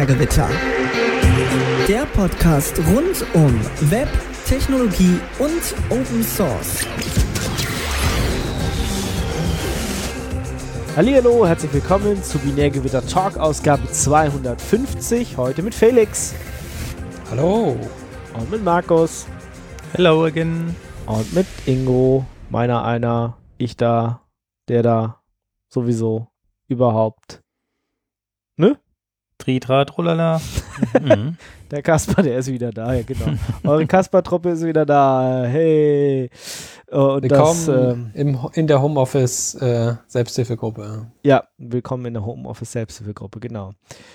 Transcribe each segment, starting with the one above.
Binärgewitter. Der Podcast rund um Web, Technologie und Open Source. Hallihallo, herzlich willkommen zu Binärgewitter Talk Ausgabe 250. Heute mit Felix. Hallo. Und mit Markus. Hello again. Und mit Ingo. Einer, ich da, der da, sowieso, überhaupt. Ne? Tritra, trulala. Der Kasper, der ist wieder da, ja genau. Eure Kasper-Truppe ist wieder da. Hey. Und willkommen in der Homeoffice Selbsthilfegruppe. Ja, willkommen in der Homeoffice Selbsthilfegruppe, genau.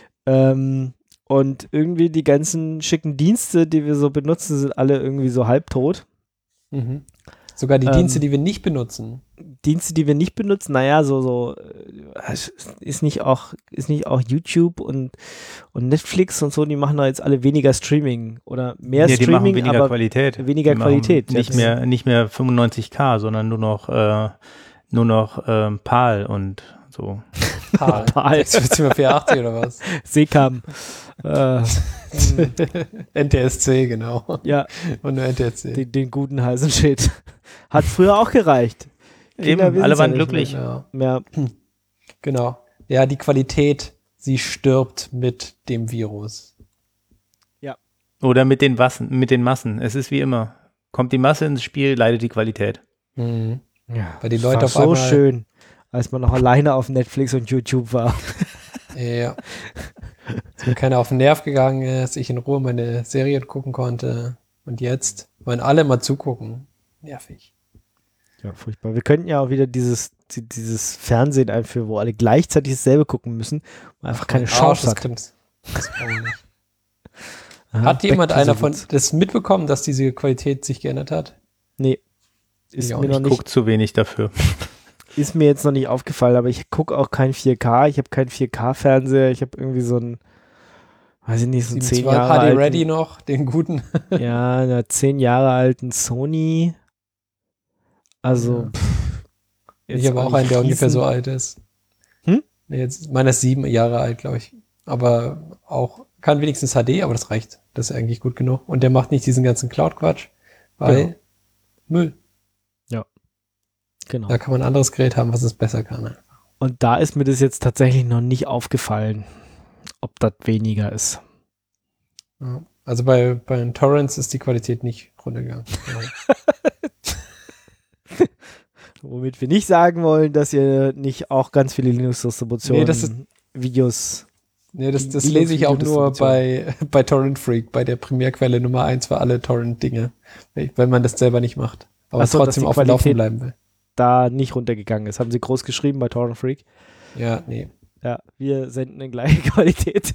Und irgendwie die ganzen schicken Dienste, die wir so benutzen, sind alle irgendwie so halbtot. Mhm. Sogar die Dienste, die wir nicht benutzen. Dienste, die wir nicht benutzen, naja, ist nicht auch YouTube und Netflix und so, die machen da jetzt alle weniger Streaming oder mehr Streaming, die machen weniger aber Qualität. Weniger Qualität. Nicht mehr 95K, sondern nur noch PAL und so. PAL. 480 oder was? Seekam. NTSC, genau. Ja. Und nur NTSC. Den guten heißen Shit. Hat früher auch gereicht. Eben, alle waren glücklich. Ja. Genau. Ja, die Qualität, sie stirbt mit dem Virus. Ja. Oder mit den Massen. Es ist wie immer. Kommt die Masse ins Spiel, leidet die Qualität. Mhm. Ja. Weil die Leute auf so einmal schön, als man noch alleine auf Netflix und YouTube war. Ja. Als mir keiner auf den Nerv gegangen ist, ich in Ruhe meine Serien gucken konnte. Und jetzt wollen alle mal zugucken. Nervig. Ja, furchtbar. Wir könnten ja auch wieder dieses Fernsehen einführen, wo alle gleichzeitig dasselbe gucken müssen und einfach keine Chance hat. Das brauchen wir nicht. Hat jemand das mitbekommen, dass diese Qualität sich geändert hat? Nee. Ist mir noch nicht. Ich gucke zu wenig dafür. Ist mir jetzt noch nicht aufgefallen, aber ich gucke auch kein 4K. Ich habe keinen 4K-Fernseher. Ich habe irgendwie so einen, weiß ich nicht, so einen 10 Jahre alten. HD Ready noch, den guten. Ja, einen 10 Jahre alten Sony. Also, ja. Ich habe auch einen, der ungefähr so alt ist. Meiner ist 7 Jahre alt, glaube ich. Aber auch, kann wenigstens HD, aber das reicht. Das ist eigentlich gut genug. Und der macht nicht diesen ganzen Cloud-Quatsch, weil Müll. Ja. Genau. Da kann man ein anderes Gerät haben, was es besser kann. Und da ist mir das jetzt tatsächlich noch nicht aufgefallen, ob das weniger ist. Ja. Also bei den Torrents ist die Qualität nicht runtergegangen. Womit wir nicht sagen wollen, dass ihr nicht auch ganz viele Linux-Distributionen, Videos. Nee, das lese ich auch nur bei Torrent Freak, bei der Primärquelle Nummer 1 für alle Torrent-Dinge, wenn man das selber nicht macht. Aber trotzdem auf dem Laufen bleiben will. Da nicht runtergegangen ist. Haben sie groß geschrieben bei Torrent Freak? Ja, nee. Ja, wir senden in gleiche Qualität.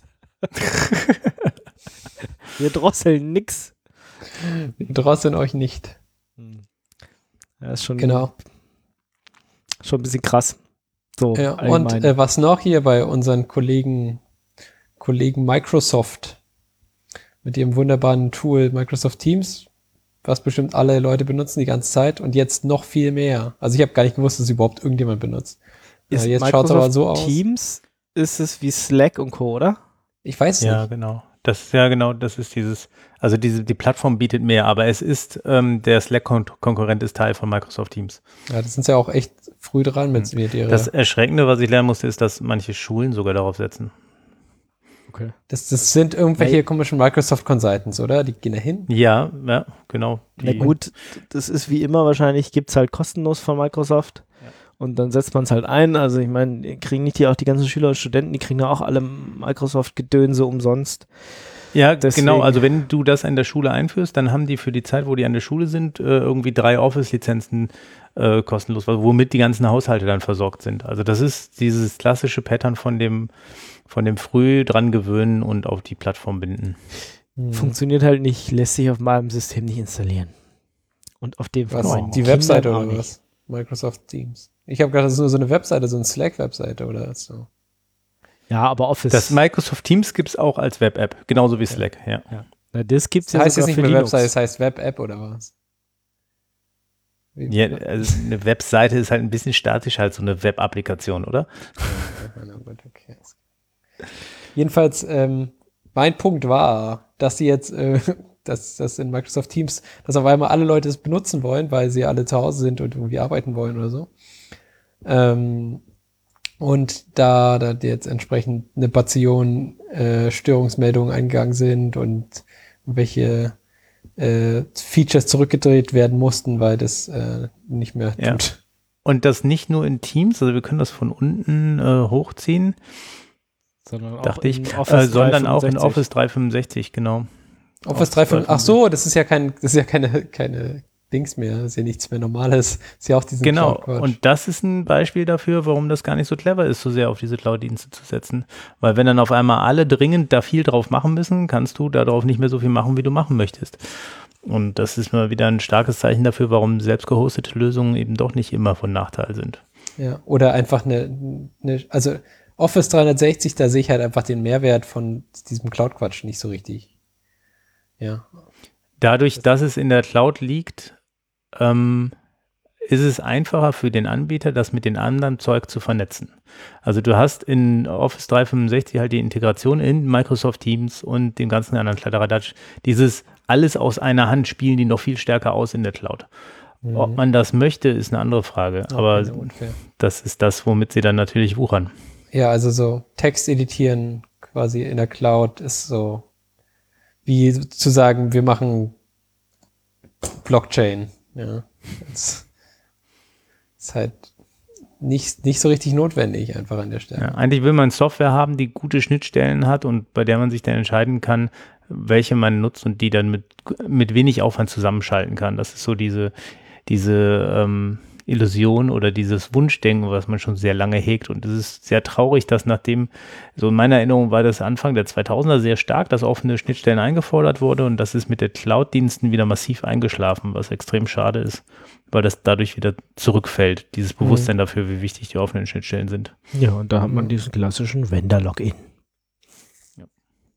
Wir drosseln nix. Wir drosseln euch nicht. Ja, ist schon, genau. Schon ein bisschen krass. So, ja, und was noch hier bei unseren Kollegen Microsoft mit ihrem wunderbaren Tool Microsoft Teams, was bestimmt alle Leute benutzen die ganze Zeit und jetzt noch viel mehr. Also ich habe gar nicht gewusst, dass überhaupt irgendjemand benutzt. Ist jetzt schaut es aber so aus. Teams ist es wie Slack und Co., oder? Ich weiß nicht. Ja, genau. Das ist dieses, also die Plattform bietet mehr, aber es ist, der Slack-Konkurrent ist Teil von Microsoft Teams. Ja, das sind ja auch echt früh dran mit ihrer. Das Erschreckende, was ich lernen musste, ist, dass manche Schulen sogar darauf setzen. Okay. Das sind irgendwelche komischen Microsoft Consultants, oder? Die gehen da hin? Ja, genau. Na gut, das ist wie immer wahrscheinlich, gibt es halt kostenlos von Microsoft. Ja. Und dann setzt man es halt ein. Also ich meine, kriegen nicht die ganzen Schüler und Studenten, die kriegen ja auch alle Microsoft-Gedönse umsonst. Ja, deswegen. Genau. Also wenn du das in der Schule einführst, dann haben die für die Zeit, wo die an der Schule sind, irgendwie 3 Office-Lizenzen kostenlos, womit die ganzen Haushalte dann versorgt sind. Also das ist dieses klassische Pattern von dem früh dran gewöhnen und auf die Plattform binden. Funktioniert halt nicht, lässt sich auf meinem System nicht installieren. Und auf dem von die Webseite oder was? Microsoft Teams. Ich habe gedacht, das ist nur so eine Webseite, so eine Slack-Webseite oder so. Ja, aber Office. Das Microsoft Teams gibt es auch als Web-App, genauso wie Slack, ja. Na, das gibt's das heißt ja jetzt nicht mehr Webseite, das heißt Web-App oder was? Ja, also eine Webseite ist halt ein bisschen statisch, halt so eine Web-Applikation, oder? Ja, gut, okay. Jedenfalls mein Punkt war, dass sie jetzt, dass in Microsoft Teams, dass auf einmal alle Leute es benutzen wollen, weil sie alle zu Hause sind und irgendwie arbeiten wollen oder so. Und da jetzt entsprechend eine Bazillion Störungsmeldungen eingegangen sind und welche Features zurückgedreht werden mussten, weil das nicht mehr tut. Und das nicht nur in Teams, also wir können das von unten hochziehen, sondern sondern auch in Office 365, genau. Office 365, ach so, das ist ja keine Dings mehr, das ist ja nichts mehr Normales, ist ja auch diesen Genau, Cloud-Quatsch. und das ist ein Beispiel dafür, warum das gar nicht so clever ist, so sehr auf diese Cloud-Dienste zu setzen. Weil wenn dann auf einmal alle dringend da viel drauf machen müssen, kannst du darauf nicht mehr so viel machen, wie du machen möchtest. Und das ist mal wieder ein starkes Zeichen dafür, warum selbst gehostete Lösungen eben doch nicht immer von Nachteil sind. Ja, oder einfach also Office 360, da sehe ich halt einfach den Mehrwert von diesem Cloud-Quatsch nicht so richtig. Ja. Dadurch, dass es in der Cloud liegt, ist es einfacher für den Anbieter, das mit den anderen Zeug zu vernetzen. Also du hast in Office 365 halt die Integration in Microsoft Teams und dem ganzen anderen Kladderadatsch. Dieses alles aus einer Hand spielen die noch viel stärker aus in der Cloud. Ob man das möchte, ist eine andere Frage. Aber das ist das, womit sie dann natürlich wuchern. Ja, also so Text editieren quasi in der Cloud ist so wie zu sagen, wir machen Blockchain. Ja, das ist halt nicht so richtig notwendig einfach an der Stelle. Ja, eigentlich will man Software haben, die gute Schnittstellen hat und bei der man sich dann entscheiden kann, welche man nutzt und die dann mit wenig Aufwand zusammenschalten kann. Das ist so diese Illusion oder dieses Wunschdenken, was man schon sehr lange hegt. Und es ist sehr traurig, dass nachdem, so in meiner Erinnerung war das Anfang der 2000er sehr stark, dass offene Schnittstellen eingefordert wurde und das ist mit den Cloud-Diensten wieder massiv eingeschlafen, was extrem schade ist, weil das dadurch wieder zurückfällt, dieses Bewusstsein dafür, wie wichtig die offenen Schnittstellen sind. Ja, und da hat man diesen klassischen Vendor-Login. Ja.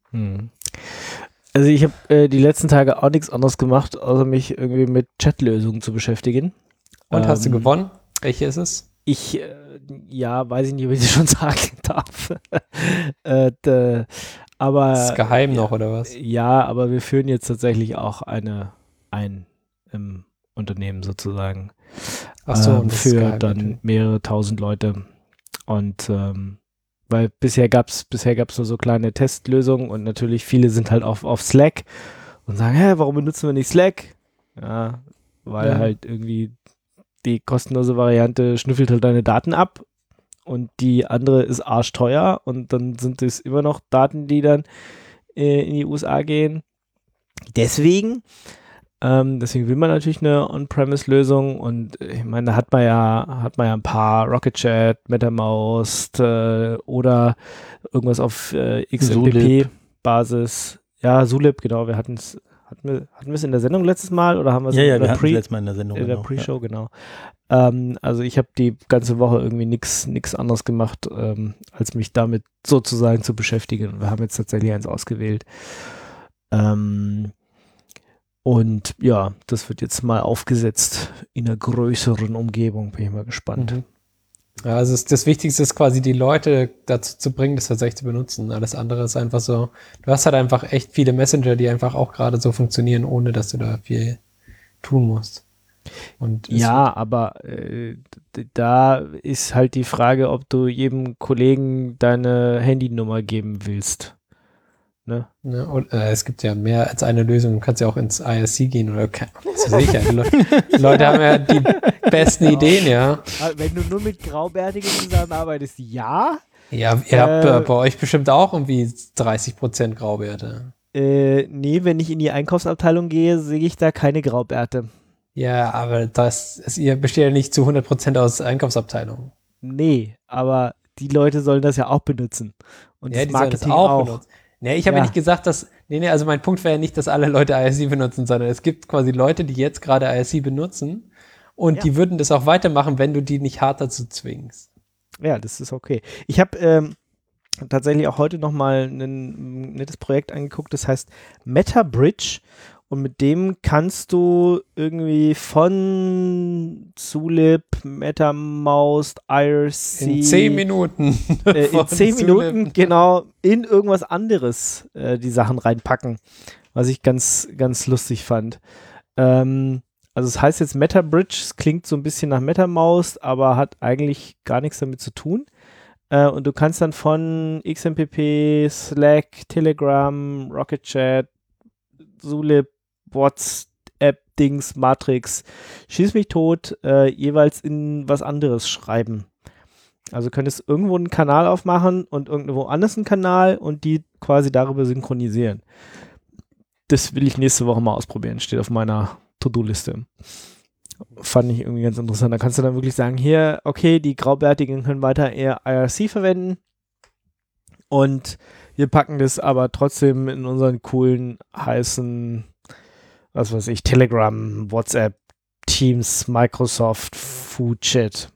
Also ich habe die letzten Tage auch nichts anderes gemacht, außer mich irgendwie mit Chatlösungen zu beschäftigen. Und hast du gewonnen? Welche ist es? Ich, weiß ich nicht, ob ich das schon sagen darf. Aber ist geheim noch, oder was? Ja, aber wir führen jetzt tatsächlich auch ein im Unternehmen sozusagen. Ach so, und für geheim, dann natürlich. Mehrere tausend Leute. Und weil bisher gab's nur so kleine Testlösungen und natürlich viele sind halt auf Slack und sagen, warum benutzen wir nicht Slack? Ja, weil halt irgendwie die kostenlose Variante schnüffelt halt deine Daten ab und die andere ist arschteuer und dann sind es immer noch Daten, die dann in die USA gehen. Deswegen will man natürlich eine On-Premise-Lösung und ich meine, da hat man ja ein paar Rocket.Chat, MetaMost oder irgendwas auf XMPP-Basis. Ja, Zulip, genau, wir hatten es. Hatten wir es in der Sendung letztes Mal oder haben wir es wir hatten es letztes Mal in der Sendung. In der Pre-Show, genau. Also ich habe die ganze Woche irgendwie nichts anderes gemacht, als mich damit sozusagen zu beschäftigen. Wir haben jetzt tatsächlich eins ausgewählt. Und ja, das wird jetzt mal aufgesetzt in einer größeren Umgebung. Bin ich mal gespannt. Ja, also das Wichtigste ist quasi, die Leute dazu zu bringen, das tatsächlich zu benutzen. Alles andere ist einfach so, du hast halt einfach echt viele Messenger, die einfach auch gerade so funktionieren, ohne dass du da viel tun musst. Und ja, aber da ist halt die Frage, ob du jedem Kollegen deine Handynummer geben willst. Ne? Ja, und, es gibt ja mehr als eine Lösung. Du kannst ja auch ins IRC gehen oder das weiß ich ja. Die Leute haben ja die besten Ideen, ja. Wenn du nur mit Graubärtigen zusammenarbeitest, ja. Ja, ihr habt bei euch bestimmt auch irgendwie 30% Graubärte. Nee, wenn ich in die Einkaufsabteilung gehe, sehe ich da keine Graubärte. Ja, aber ihr besteht ja nicht zu 100% aus Einkaufsabteilungen. Nee, aber die Leute sollen das ja auch benutzen. Und ja, das Marketing das auch benutzen. Nee, ich habe ja nicht gesagt, dass, also mein Punkt wäre ja nicht, dass alle Leute IRC benutzen, sondern es gibt quasi Leute, die jetzt gerade IRC benutzen und die würden das auch weitermachen, wenn du die nicht hart dazu zwingst. Ja, das ist okay. Ich habe tatsächlich auch heute nochmal ein nettes Projekt angeguckt, das heißt MetaBridge Und mit dem kannst du irgendwie von Zulip, MetaMost, IRC in 10 Minuten. In 10 Minuten, genau, in irgendwas anderes die Sachen reinpacken, was ich ganz, ganz lustig fand. Also es heißt jetzt MetaBridge, es klingt so ein bisschen nach MetaMost, aber hat eigentlich gar nichts damit zu tun. Und du kannst dann von XMPP, Slack, Telegram, Rocket Chat, Zulip, WhatsApp, Dings, Matrix, schieß mich tot, jeweils in was anderes schreiben. Also könntest irgendwo einen Kanal aufmachen und irgendwo anders einen Kanal und die quasi darüber synchronisieren. Das will ich nächste Woche mal ausprobieren, steht auf meiner To-Do-Liste. Fand ich irgendwie ganz interessant. Da kannst du dann wirklich sagen, hier, okay, die Graubärtigen können weiter eher IRC verwenden und wir packen das aber trotzdem in unseren coolen, heißen, was weiß ich, Telegram, WhatsApp, Teams, Microsoft, Foodchat.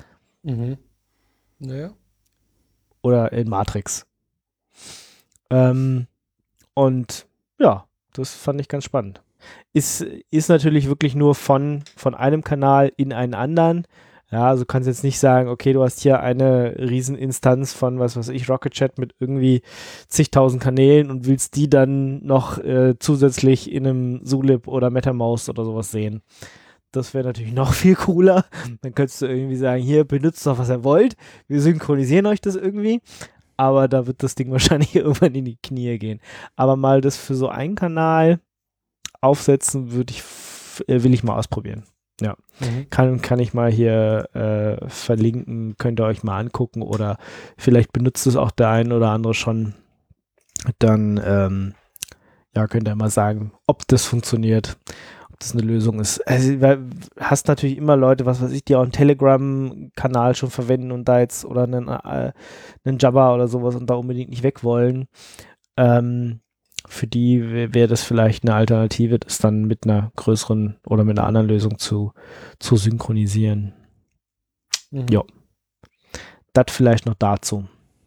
Naja. Oder in Matrix. Und ja, das fand ich ganz spannend. Ist natürlich wirklich nur von einem Kanal in einen anderen. Ja, also du kannst jetzt nicht sagen, okay, du hast hier eine Rieseninstanz von, was weiß ich, Rocket Chat mit irgendwie zigtausend Kanälen und willst die dann noch zusätzlich in einem Zulip oder MetaMost oder sowas sehen. Das wäre natürlich noch viel cooler. Dann könntest du irgendwie sagen, hier, benutzt doch, was ihr wollt. Wir synchronisieren euch das irgendwie. Aber da wird das Ding wahrscheinlich irgendwann in die Knie gehen. Aber mal das für so einen Kanal aufsetzen, will ich mal ausprobieren. Ja, kann ich mal hier verlinken, könnt ihr euch mal angucken oder vielleicht benutzt es auch der ein oder andere schon. Dann könnt ihr mal sagen, ob das funktioniert, ob das eine Lösung ist. Also, du hast natürlich immer Leute, was weiß ich, die auch einen Telegram-Kanal schon verwenden und da jetzt oder einen Jabber oder sowas und da unbedingt nicht weg wollen. Für die wäre das vielleicht eine Alternative, das dann mit einer größeren oder mit einer anderen Lösung zu synchronisieren. Ja. Das vielleicht noch dazu.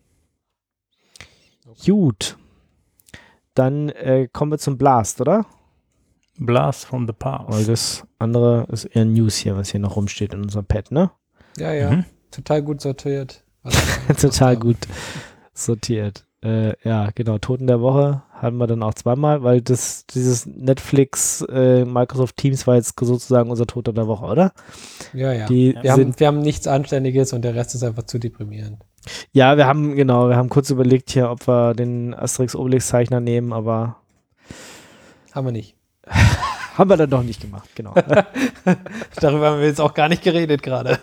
Okay. Gut. Dann kommen wir zum Blast, oder? Blast from the past. Weil das andere ist eher News hier, was hier noch rumsteht in unserem Pad, ne? Ja. Total gut sortiert. Total gut sortiert. Ja, genau, Toten der Woche hatten wir dann auch zweimal, weil dieses Netflix Microsoft Teams war jetzt sozusagen unser Toter der Woche, oder? Ja. Wir haben nichts Anständiges und der Rest ist einfach zu deprimierend. Ja, wir haben kurz überlegt hier, ob wir den Asterix-Obelix-Zeichner nehmen, aber haben wir nicht. Haben wir dann doch nicht gemacht, genau. Darüber haben wir jetzt auch gar nicht geredet gerade.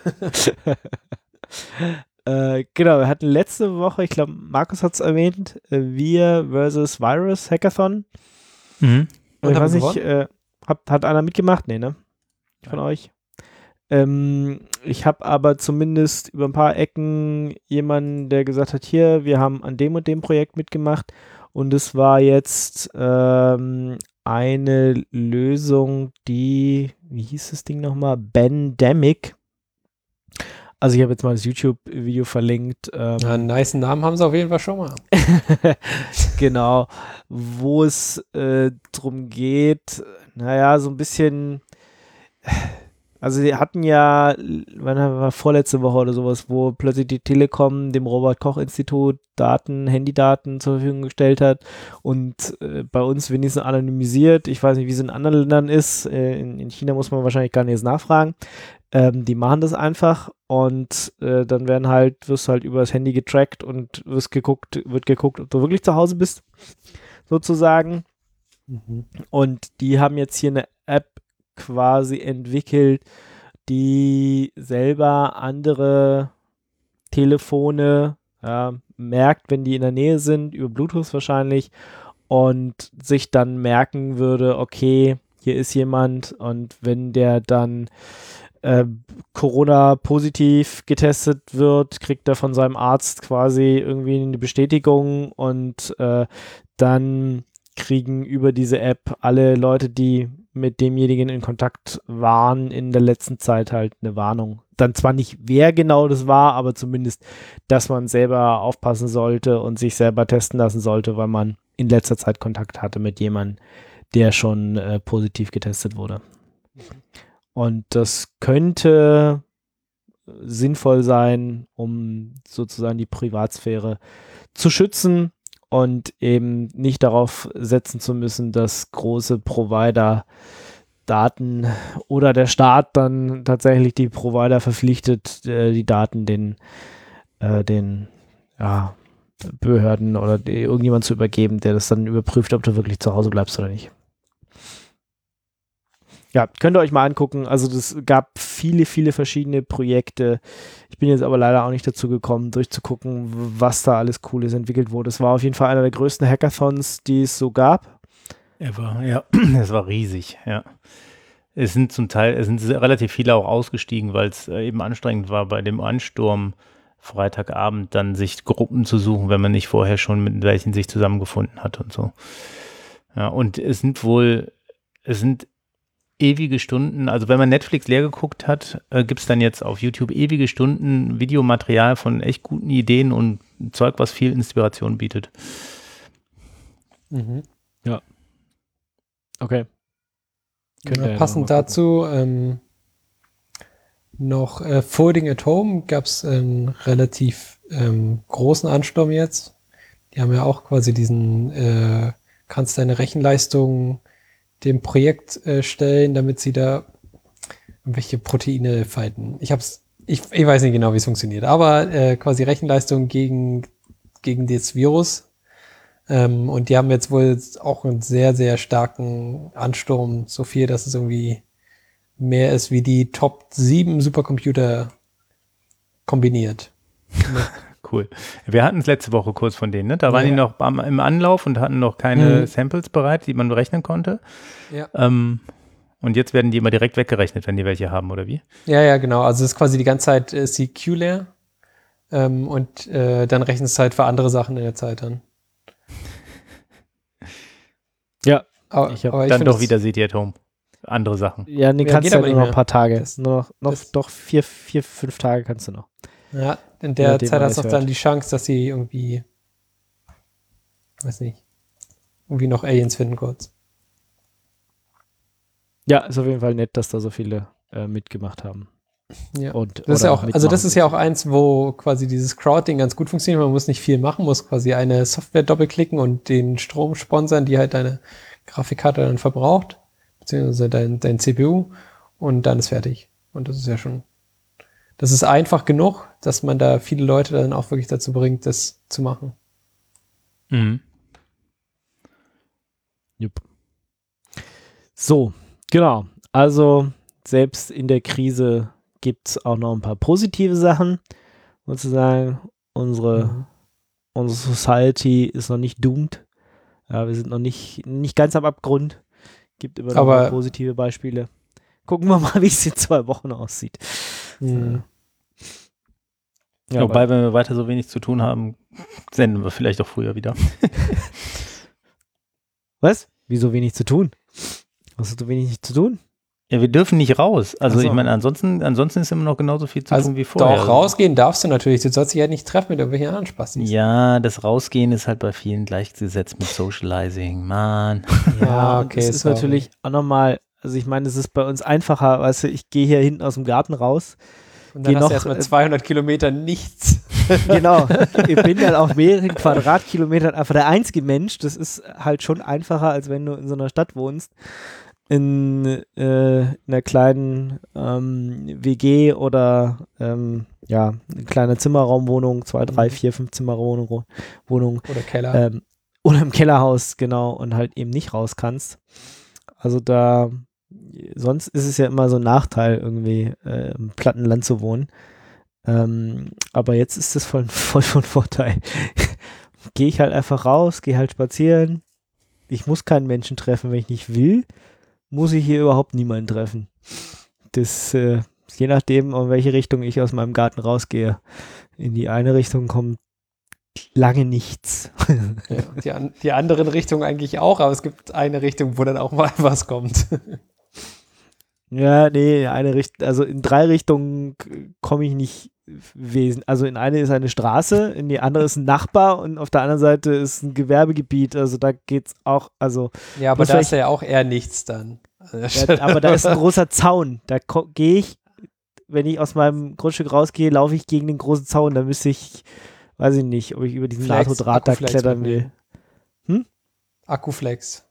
Genau, wir hatten letzte Woche, ich glaube, Markus hat es erwähnt, Wir versus Virus Hackathon. Und ich weiß nicht, hat einer mitgemacht? Nee, ne? Von euch? Ich habe aber zumindest über ein paar Ecken jemanden, der gesagt hat, hier, wir haben an dem und dem Projekt mitgemacht und es war jetzt eine Lösung, die, wie hieß das Ding nochmal? Bandemic. Also ich habe jetzt mal das YouTube-Video verlinkt. Einen nice Namen haben sie auf jeden Fall schon mal. Genau, wo es drum geht, naja, so ein bisschen, also sie hatten ja, wann war vorletzte Woche oder sowas, wo plötzlich die Telekom dem Robert-Koch-Institut Handydaten zur Verfügung gestellt hat und bei uns wenigstens anonymisiert. Ich weiß nicht, wie es in anderen Ländern ist. In China muss man wahrscheinlich gar nicht jetzt nachfragen. Die machen das einfach und dann wirst du halt über das Handy getrackt und wird geguckt, ob du wirklich zu Hause bist, sozusagen. Und die haben jetzt hier eine App quasi entwickelt, die selber andere Telefone merkt, wenn die in der Nähe sind, über Bluetooth wahrscheinlich, und sich dann merken würde, okay, hier ist jemand, und wenn der dann Corona-positiv getestet wird, kriegt er von seinem Arzt quasi irgendwie eine Bestätigung und dann kriegen über diese App alle Leute, die mit demjenigen in Kontakt waren, in der letzten Zeit halt eine Warnung. Dann zwar nicht, wer genau das war, aber zumindest, dass man selber aufpassen sollte und sich selber testen lassen sollte, weil man in letzter Zeit Kontakt hatte mit jemandem, der schon positiv getestet wurde. Und das könnte sinnvoll sein, um sozusagen die Privatsphäre zu schützen und eben nicht darauf setzen zu müssen, dass große Provider Daten oder der Staat dann tatsächlich die Provider verpflichtet, die Daten den Behörden oder irgendjemand zu übergeben, der das dann überprüft, ob du wirklich zu Hause bleibst oder nicht. Ja, könnt ihr euch mal angucken. Also das gab viele, viele verschiedene Projekte. Ich bin jetzt aber leider auch nicht dazu gekommen, durchzugucken, was da alles Cooles entwickelt wurde. Es war auf jeden Fall einer der größten Hackathons, die es so gab. Es war riesig, ja. Es sind relativ viele auch ausgestiegen, weil es eben anstrengend war, bei dem Ansturm Freitagabend dann sich Gruppen zu suchen, wenn man nicht vorher schon mit welchen sich zusammengefunden hat und so. Ja, und es sind ewige Stunden, also wenn man Netflix leer geguckt hat, gibt es dann jetzt auf YouTube ewige Stunden Videomaterial von echt guten Ideen und Zeug, was viel Inspiration bietet. Mhm. Ja. Okay. Passend dazu noch Folding at Home gab es einen relativ großen Ansturm jetzt. Die haben ja auch quasi diesen, kannst deine Rechenleistung dem Projekt stellen, damit sie da irgendwelche Proteine fighten. Ich weiß nicht genau, wie es funktioniert, aber quasi Rechenleistung gegen das Virus. Und die haben jetzt wohl auch einen sehr, sehr starken Ansturm, so viel, dass es irgendwie mehr ist wie die Top 7 Supercomputer kombiniert. Cool. Wir hatten es letzte Woche kurz von denen, ne? Da waren die noch im Anlauf und hatten noch keine Samples bereit, die man berechnen konnte. Ja. Und jetzt werden die immer direkt weggerechnet, wenn die welche haben, oder wie? Ja, genau. Also es ist quasi die ganze Zeit ist die Queue leer. Und dann rechnet es halt für andere Sachen in der Zeit dann. Ja. Aber ich dann doch wieder City at Home. Andere Sachen. Ja, nee, kannst du ja nur noch ein paar Tage. Noch 4-5 Tage kannst du noch. Ja, in der Zeit hast du dann die Chance, dass sie irgendwie, weiß nicht, irgendwie noch Aliens finden kurz. Ja, ist auf jeden Fall nett, dass da so viele mitgemacht haben. Ja. Das ist ja auch, also das ist ja auch eins, wo quasi dieses Crowding ganz gut funktioniert. Man muss nicht viel machen, muss quasi eine Software doppelklicken und den Strom sponsern, die halt deine Grafikkarte dann verbraucht, beziehungsweise dein CPU, und dann ist fertig. Und das ist ja schon, das ist einfach genug, dass man da viele Leute dann auch wirklich dazu bringt, das zu machen. Mhm. Jupp. So, genau. Also selbst in der Krise gibt es auch noch ein paar positive Sachen. Sozusagen, unsere Society ist noch nicht doomed. Ja, wir sind noch nicht ganz am Abgrund. Gibt immer noch mal positive Beispiele. Gucken wir mal, wie es in 2 Wochen aussieht. Mhm. Ja, wobei, wenn wir weiter so wenig zu tun haben, senden wir vielleicht auch früher wieder. Was? Wieso wenig zu tun? Was hast du wenig zu tun? Ja, wir dürfen nicht raus. Also ich meine, ansonsten ist immer noch genauso viel zu tun wie vorher. Doch, rausgehen darfst du natürlich. Du sollst dich halt nicht treffen mit irgendwelchen anderen Spastis. Ja, das Rausgehen ist halt bei vielen gleichgesetzt mit Socializing. Mann. Ja, okay. Es ist natürlich auch nochmal, also ich meine, es ist bei uns einfacher, weißt du, ich gehe hier hinten aus dem Garten raus. Und dann hast du erstmal 200 Kilometer nichts. Genau. Ich bin dann auf mehreren Quadratkilometern einfach der einzige Mensch. Das ist halt schon einfacher, als wenn du in so einer Stadt wohnst. In einer kleinen WG oder eine kleine Zimmerraumwohnung, 2, 3, 4, 5 Zimmerwohnung. Oder Keller. Oder im Kellerhaus, genau, und halt eben nicht raus kannst. Also sonst ist es ja immer so ein Nachteil, irgendwie im Plattenland zu wohnen. Aber jetzt ist das voll von Vorteil. Gehe ich halt einfach raus, gehe halt spazieren. Ich muss keinen Menschen treffen, wenn ich nicht will. Muss ich hier überhaupt niemanden treffen. Das, je nachdem, in welche Richtung ich aus meinem Garten rausgehe. In die eine Richtung kommt lange nichts. Ja, die anderen Richtungen eigentlich auch, aber es gibt eine Richtung, wo dann auch mal was kommt. Ja, nee, also in 3 Richtungen komme ich nicht also in eine ist eine Straße, in die andere ist ein Nachbar und auf der anderen Seite ist ein Gewerbegebiet, also da geht's auch, also. Ja, aber da ist ja auch eher nichts dann. Ja, aber da ist ein großer Zaun, da gehe ich, wenn ich aus meinem Grundstück rausgehe, laufe ich gegen den großen Zaun, da müsste ich, weiß ich nicht, ob ich über diesen NATO-Draht da klettern will. Akkuflex.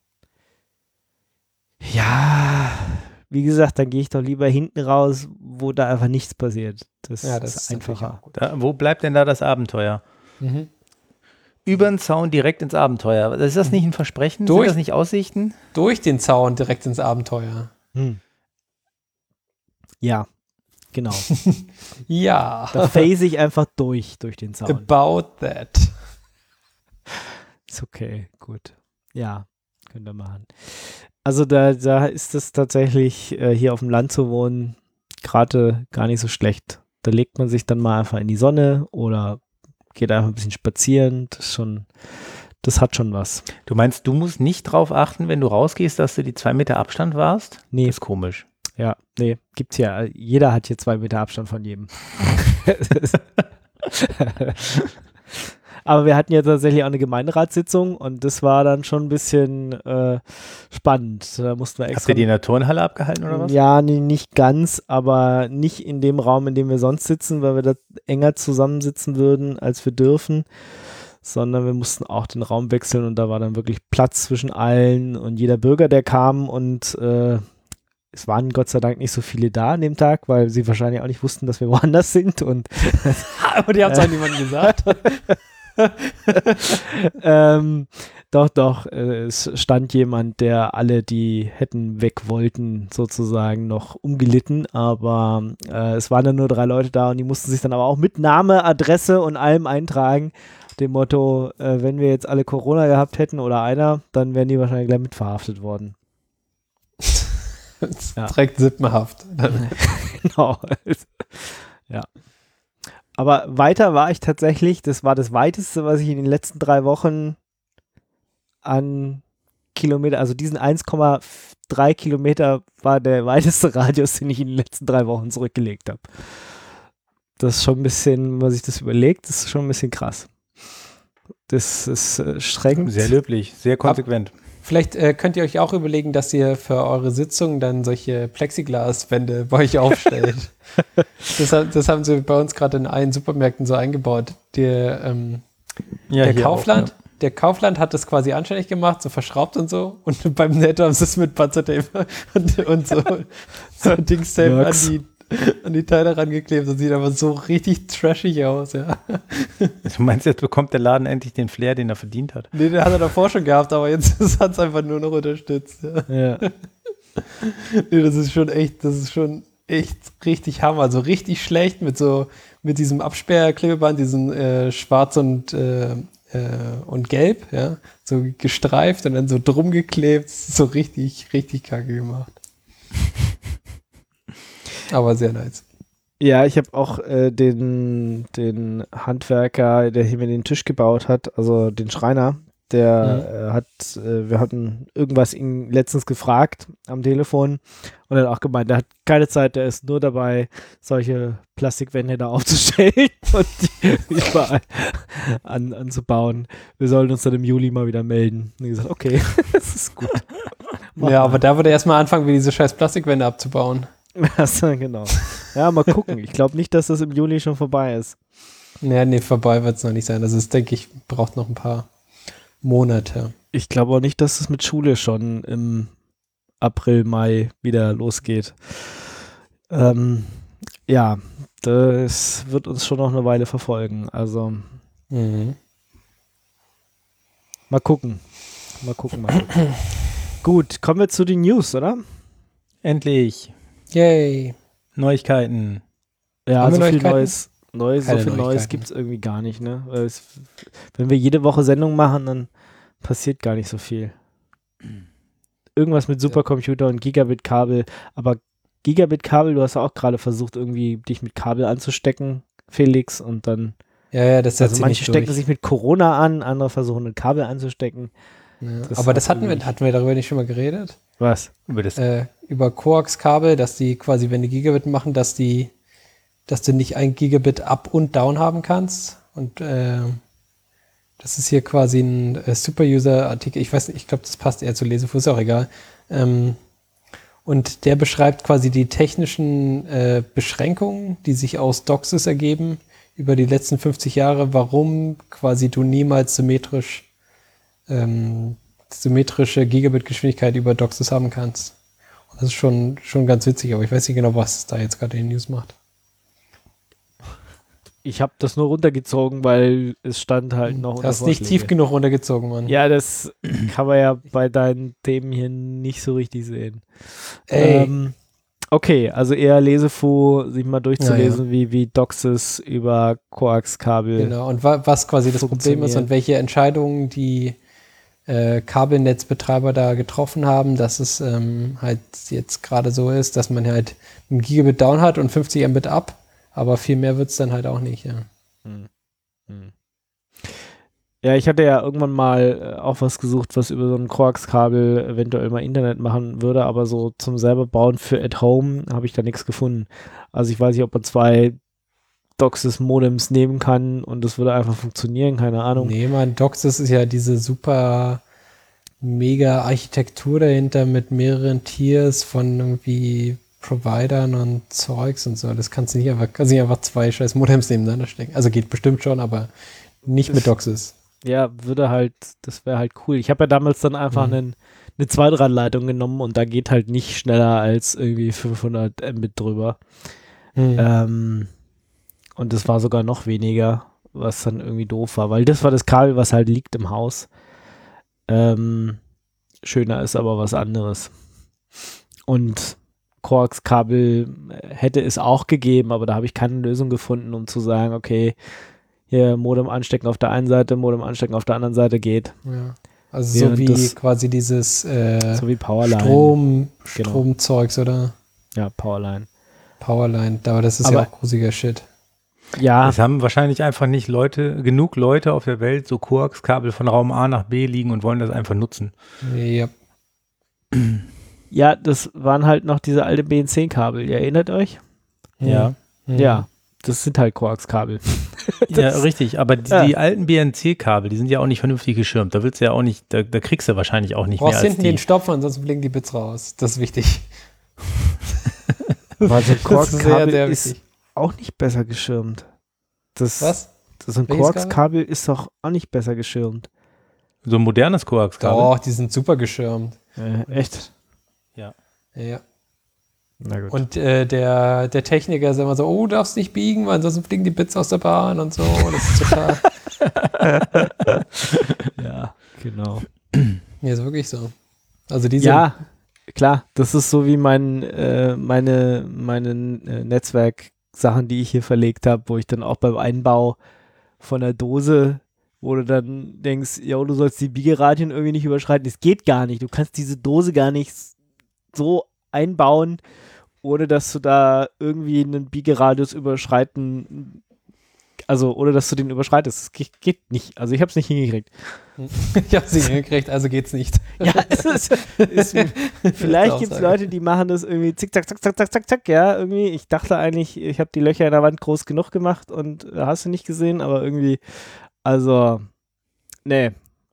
Ja, wie gesagt, dann gehe ich doch lieber hinten raus, wo da einfach nichts passiert. Das ist einfacher. Wo bleibt denn da das Abenteuer? Über den Zaun direkt ins Abenteuer. Ist das nicht ein Versprechen? Sind das nicht Aussichten? Durch den Zaun direkt ins Abenteuer. Ja, genau. Ja. Da phase ich einfach durch den Zaun. About that. Ist okay, gut. Ja, könnt ihr machen. Also da ist es tatsächlich, hier auf dem Land zu wohnen, gerade gar nicht so schlecht. Da legt man sich dann mal einfach in die Sonne oder geht einfach ein bisschen spazieren. Das hat schon was. Du meinst, du musst nicht drauf achten, wenn du rausgehst, dass du die 2 Meter Abstand warst? Nee. Das ist komisch. Ja, nee, gibt's ja. Jeder hat hier 2 Meter Abstand von jedem. Aber wir hatten ja tatsächlich auch eine Gemeinderatssitzung und das war dann schon ein bisschen spannend. Da mussten wir extra. Habt ihr die in der Turnhalle abgehalten oder was? Ja, nee, nicht ganz, aber nicht in dem Raum, in dem wir sonst sitzen, weil wir da enger zusammensitzen würden, als wir dürfen, sondern wir mussten auch den Raum wechseln und da war dann wirklich Platz zwischen allen und jeder Bürger, der kam und es waren Gott sei Dank nicht so viele da an dem Tag, weil sie wahrscheinlich auch nicht wussten, dass wir woanders sind und aber die haben es auch niemandem gesagt. Doch, es stand jemand, der alle, die hätten weg wollten, sozusagen noch umgelitten, aber es waren dann nur 3 Leute da und die mussten sich dann aber auch mit Name, Adresse und allem eintragen, dem Motto, wenn wir jetzt alle Corona gehabt hätten oder einer, dann wären die wahrscheinlich gleich mit verhaftet worden. Ja. Direkt sippenhaft. Genau. Ja. Aber weiter war ich tatsächlich, das war das Weiteste, was ich in den letzten 3 Wochen an Kilometer, also diesen 1,3 Kilometer war der weiteste Radius, den ich in den letzten 3 Wochen zurückgelegt habe. Das ist schon ein bisschen, wenn man sich das überlegt, das ist schon ein bisschen krass. Das ist streng. Sehr löblich, sehr konsequent. Vielleicht könnt ihr euch auch überlegen, dass ihr für eure Sitzungen dann solche Plexiglaswände bei euch aufstellt. Das haben sie bei uns gerade in allen Supermärkten so eingebaut. Der Kaufland, auch, ja. Der Kaufland hat das quasi anständig gemacht, so verschraubt und so. Und beim Netto haben sie es mit Panzertape und so Dingstape an die Teile rangeklebt. Das sieht aber so richtig trashig aus, ja. Du meinst, jetzt bekommt der Laden endlich den Flair, den er verdient hat? Nee, den hat er davor schon gehabt, aber jetzt hat es einfach nur noch unterstützt. Ja. Nee, das ist schon echt richtig Hammer. Also richtig schlecht mit diesem Absperrklebeband, diesem schwarz und gelb, ja. So gestreift und dann so drum geklebt. So richtig, richtig kacke gemacht. Aber sehr nice. Ja, ich habe auch den Handwerker, der hier mir den Tisch gebaut hat, also den Schreiner, der wir hatten irgendwas ihn letztens gefragt am Telefon und er hat auch gemeint, der hat keine Zeit, der ist nur dabei, solche Plastikwände da aufzustellen und die überall anzubauen. Wir sollen uns dann im Juli mal wieder melden. Und ich gesagt, okay, das ist gut. Ja, aber da würde er erstmal anfangen, wie diese scheiß Plastikwände abzubauen. Also, genau. Ja, mal gucken. Ich glaube nicht, dass das im Juli schon vorbei ist. Ja, nee, vorbei wird es noch nicht sein. Das ist, denke ich, braucht noch ein paar Monate. Ich glaube auch nicht, dass es mit Schule schon im April, Mai wieder losgeht. Ja, das wird uns schon noch eine Weile verfolgen. Also mal gucken. Gut, kommen wir zu den News, oder? Endlich. Yay. Neuigkeiten. Ja, so viel Neues gibt es irgendwie gar nicht, ne? Wenn wir jede Woche Sendung machen, dann passiert gar nicht so viel. Irgendwas mit Supercomputer und Gigabit-Kabel, aber Gigabit-Kabel, du hast auch gerade versucht, irgendwie dich mit Kabel anzustecken, Felix, und dann das also manche stecken sich mit Corona an, andere versuchen ein Kabel anzustecken. Ja, aber das hatten wir darüber nicht schon mal geredet? Was? Über Coax-Kabel, dass die quasi, wenn die Gigabit machen, dass du nicht 1 Gigabit up und down haben kannst. Und das ist hier quasi ein Super-User-Artikel. Ich weiß nicht, ich glaube, das passt eher zu Lesefuß, ist auch egal. Und der beschreibt quasi die technischen Beschränkungen, die sich aus DOCSIS ergeben über die letzten 50 Jahre, warum quasi du niemals symmetrische Gigabit-Geschwindigkeit über DOCSIS haben kannst. Und das ist schon ganz witzig, aber ich weiß nicht genau, was da jetzt gerade in den News macht. Ich habe das nur runtergezogen, weil es stand halt noch unter Hast nicht tief genug runtergezogen, Mann. Ja, das kann man ja bei deinen Themen hier nicht so richtig sehen. Okay, also eher Lesefu, sich mal durchzulesen, wie DOCSIS über Coax-Kabel. Genau, und was quasi das Problem ist und welche Entscheidungen die Kabelnetzbetreiber da getroffen haben, dass es halt jetzt gerade so ist, dass man halt ein Gigabit down hat und 50 Mbit up, aber viel mehr wird es dann halt auch nicht, ja. Ja, ich hatte ja irgendwann mal auch was gesucht, was über so ein Coax-Kabel eventuell mal Internet machen würde, aber so zum selber bauen für at home habe ich da nichts gefunden. Also ich weiß nicht, ob man 2 DOCSIS-Modems nehmen kann und das würde einfach funktionieren, keine Ahnung. Nee, man, DOCSIS ist ja diese super mega Architektur dahinter mit mehreren Tiers von irgendwie Providern und Zeugs und so. Das kannst du nicht einfach 2 scheiß Modems nebeneinander stecken. Also geht bestimmt schon, aber nicht mit DOCSIS. Ja, das wäre halt cool. Ich habe ja damals dann einfach eine 2-Dran-Leitung genommen und da geht halt nicht schneller als irgendwie 500 Mbit drüber. Und das war sogar noch weniger, was dann irgendwie doof war, weil das war das Kabel, was halt liegt im Haus. Schöner ist aber was anderes. Und Coax-Kabel hätte es auch gegeben, aber da habe ich keine Lösung gefunden, um zu sagen, okay, hier Modem anstecken auf der einen Seite, Modem anstecken auf der anderen Seite geht. Ja. Also so wie quasi dieses so wie Powerline. Stromzeugs, oder? Ja, Powerline. Aber das ist aber ja auch grusiger Shit. Ja. Es haben wahrscheinlich einfach nicht genug Leute auf der Welt so Coax-Kabel von Raum A nach B liegen und wollen das einfach nutzen. Ja. Ja, das waren halt noch diese alte BNC-Kabel. Ihr erinnert euch? Ja. Ja, das sind halt Coax-Kabel. Ja, richtig, aber die alten BNC-Kabel, die sind ja auch nicht vernünftig geschirmt. Da willst du ja auch nicht, da kriegst du wahrscheinlich auch nicht mehr als die. Du brauchst hinten den Stopfer, ansonsten blinken die Bits raus. Das ist wichtig. Also Coax-Kabel sehr ist auch nicht besser geschirmt. Was? So ein Coax-Kabel ist doch auch nicht besser geschirmt. So ein modernes Coax-Kabel? Doch, die sind super geschirmt. Echt? Ja. Na gut. Und der Techniker ist immer so, oh, darfst nicht biegen, weil ansonsten fliegen die Bits aus der Bahn und so. Das ist total. Ja, genau. Ja, ist wirklich so. Also ja, klar, das ist so wie meine Netzwerksachen, die ich hier verlegt habe, wo ich dann auch beim Einbau von der Dose, wo du dann denkst, ja, du sollst die Biegeradien irgendwie nicht überschreiten. Das geht gar nicht. Du kannst diese Dose gar nicht so einbauen, ohne dass du da irgendwie einen Biegeradius überschreiten, also ohne dass du den überschreitest. Das geht nicht. Also ich habe es nicht hingekriegt. Ich habe es nicht hingekriegt, also geht's nicht. Ja, vielleicht gibt es Leute, die machen das irgendwie zick, zack, zack, zack, zack, zack, zack, ja, irgendwie. Ich dachte eigentlich, ich habe die Löcher in der Wand groß genug gemacht und hast du nicht gesehen, aber irgendwie, also, nee,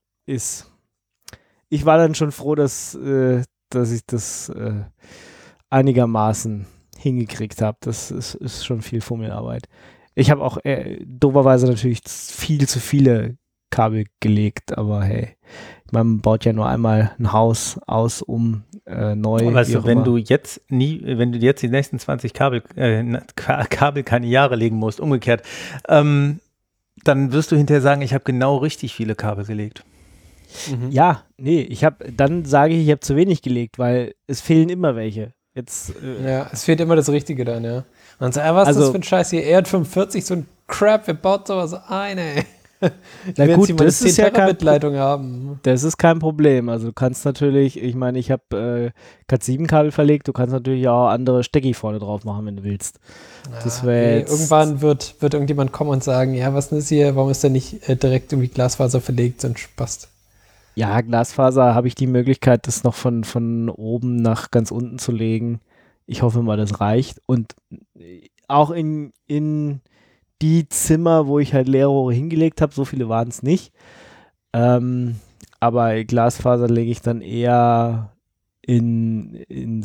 ich war dann schon froh, dass ich das einigermaßen hingekriegt habe. Das ist schon viel Fummelarbeit. Ich habe auch doberweise natürlich viel zu viele Kabel gelegt, aber hey, man baut ja nur einmal ein Haus aus, um neu. Weißt du, wenn du jetzt die nächsten 20 Kabel keine Jahre legen musst, umgekehrt, dann wirst du hinterher sagen, ich habe genau richtig viele Kabel gelegt. Ja, nee, dann sage ich habe zu wenig gelegt, weil es fehlen immer welche. Jetzt, ja, es fehlt immer das Richtige dann, ja. Und so, was ist das für ein Scheiß hier? ER45, so ein Crap, wer baut sowas ein, ey? Na gut, das ist ja Terabit-Leitung haben. Das ist kein Problem. Also du kannst natürlich, ich meine, ich habe Cat7-Kabel verlegt, du kannst natürlich auch andere Stecki vorne drauf machen, wenn du willst. Das wäre jetzt irgendwann wird irgendjemand kommen und sagen, ja, was ist hier, warum ist denn nicht direkt irgendwie Glasfaser verlegt, so ein Spast. Ja, Glasfaser habe ich die Möglichkeit, das noch von oben nach ganz unten zu legen. Ich hoffe mal, das reicht. Und auch in die Zimmer, wo ich halt Leerrohre hingelegt habe, so viele waren es nicht. Aber Glasfaser lege ich dann eher in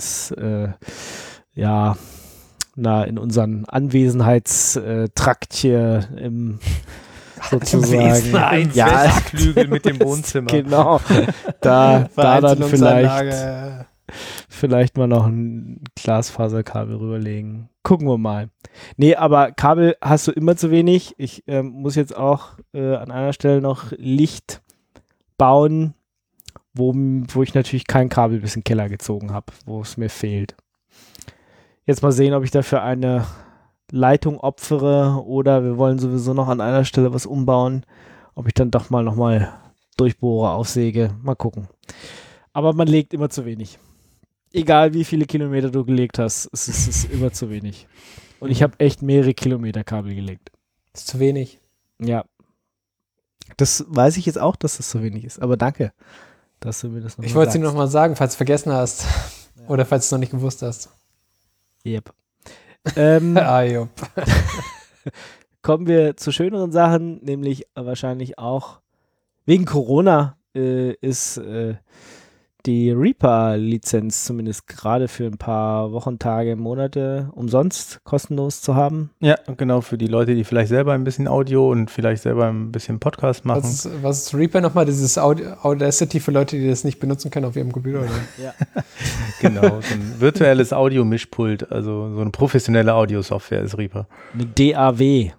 unseren Anwesenheitstrakt hier im sozusagen. Ein Festflügel mit dem Wohnzimmer. Genau. Da dann vielleicht mal noch ein Glasfaserkabel rüberlegen. Gucken wir mal. Nee, aber Kabel hast du immer zu wenig. Ich muss jetzt auch an einer Stelle noch Licht bauen, wo ich natürlich kein Kabel bis in den Keller gezogen habe, wo es mir fehlt. Jetzt mal sehen, ob ich dafür eine Leitung opfere oder wir wollen sowieso noch an einer Stelle was umbauen, ob ich dann doch mal nochmal durchbohre, aufsäge. Mal gucken. Aber man legt immer zu wenig. Egal wie viele Kilometer du gelegt hast, es ist immer zu wenig. Und ich habe echt mehrere Kilometer Kabel gelegt. Das ist zu wenig. Ja. Das weiß ich jetzt auch, dass das zu wenig ist. Aber danke, dass du mir das nochmal Ich wollte es dir nochmal sagen, falls du vergessen hast. Ja. Oder falls du es noch nicht gewusst hast. Yep. Jupp. Kommen wir zu schöneren Sachen, nämlich wahrscheinlich auch wegen Corona ist die Reaper-Lizenz zumindest gerade für ein paar Wochen, Tage, Monate umsonst kostenlos zu haben. Ja, genau, für die Leute, die vielleicht selber ein bisschen Audio und vielleicht selber ein bisschen Podcast machen. Was ist Reaper nochmal? Dieses Audacity für Leute, die das nicht benutzen können auf ihrem Computer, oder? Ja. Genau, so ein virtuelles Audio-Mischpult, also so eine professionelle Audiosoftware ist Reaper. Eine DAW.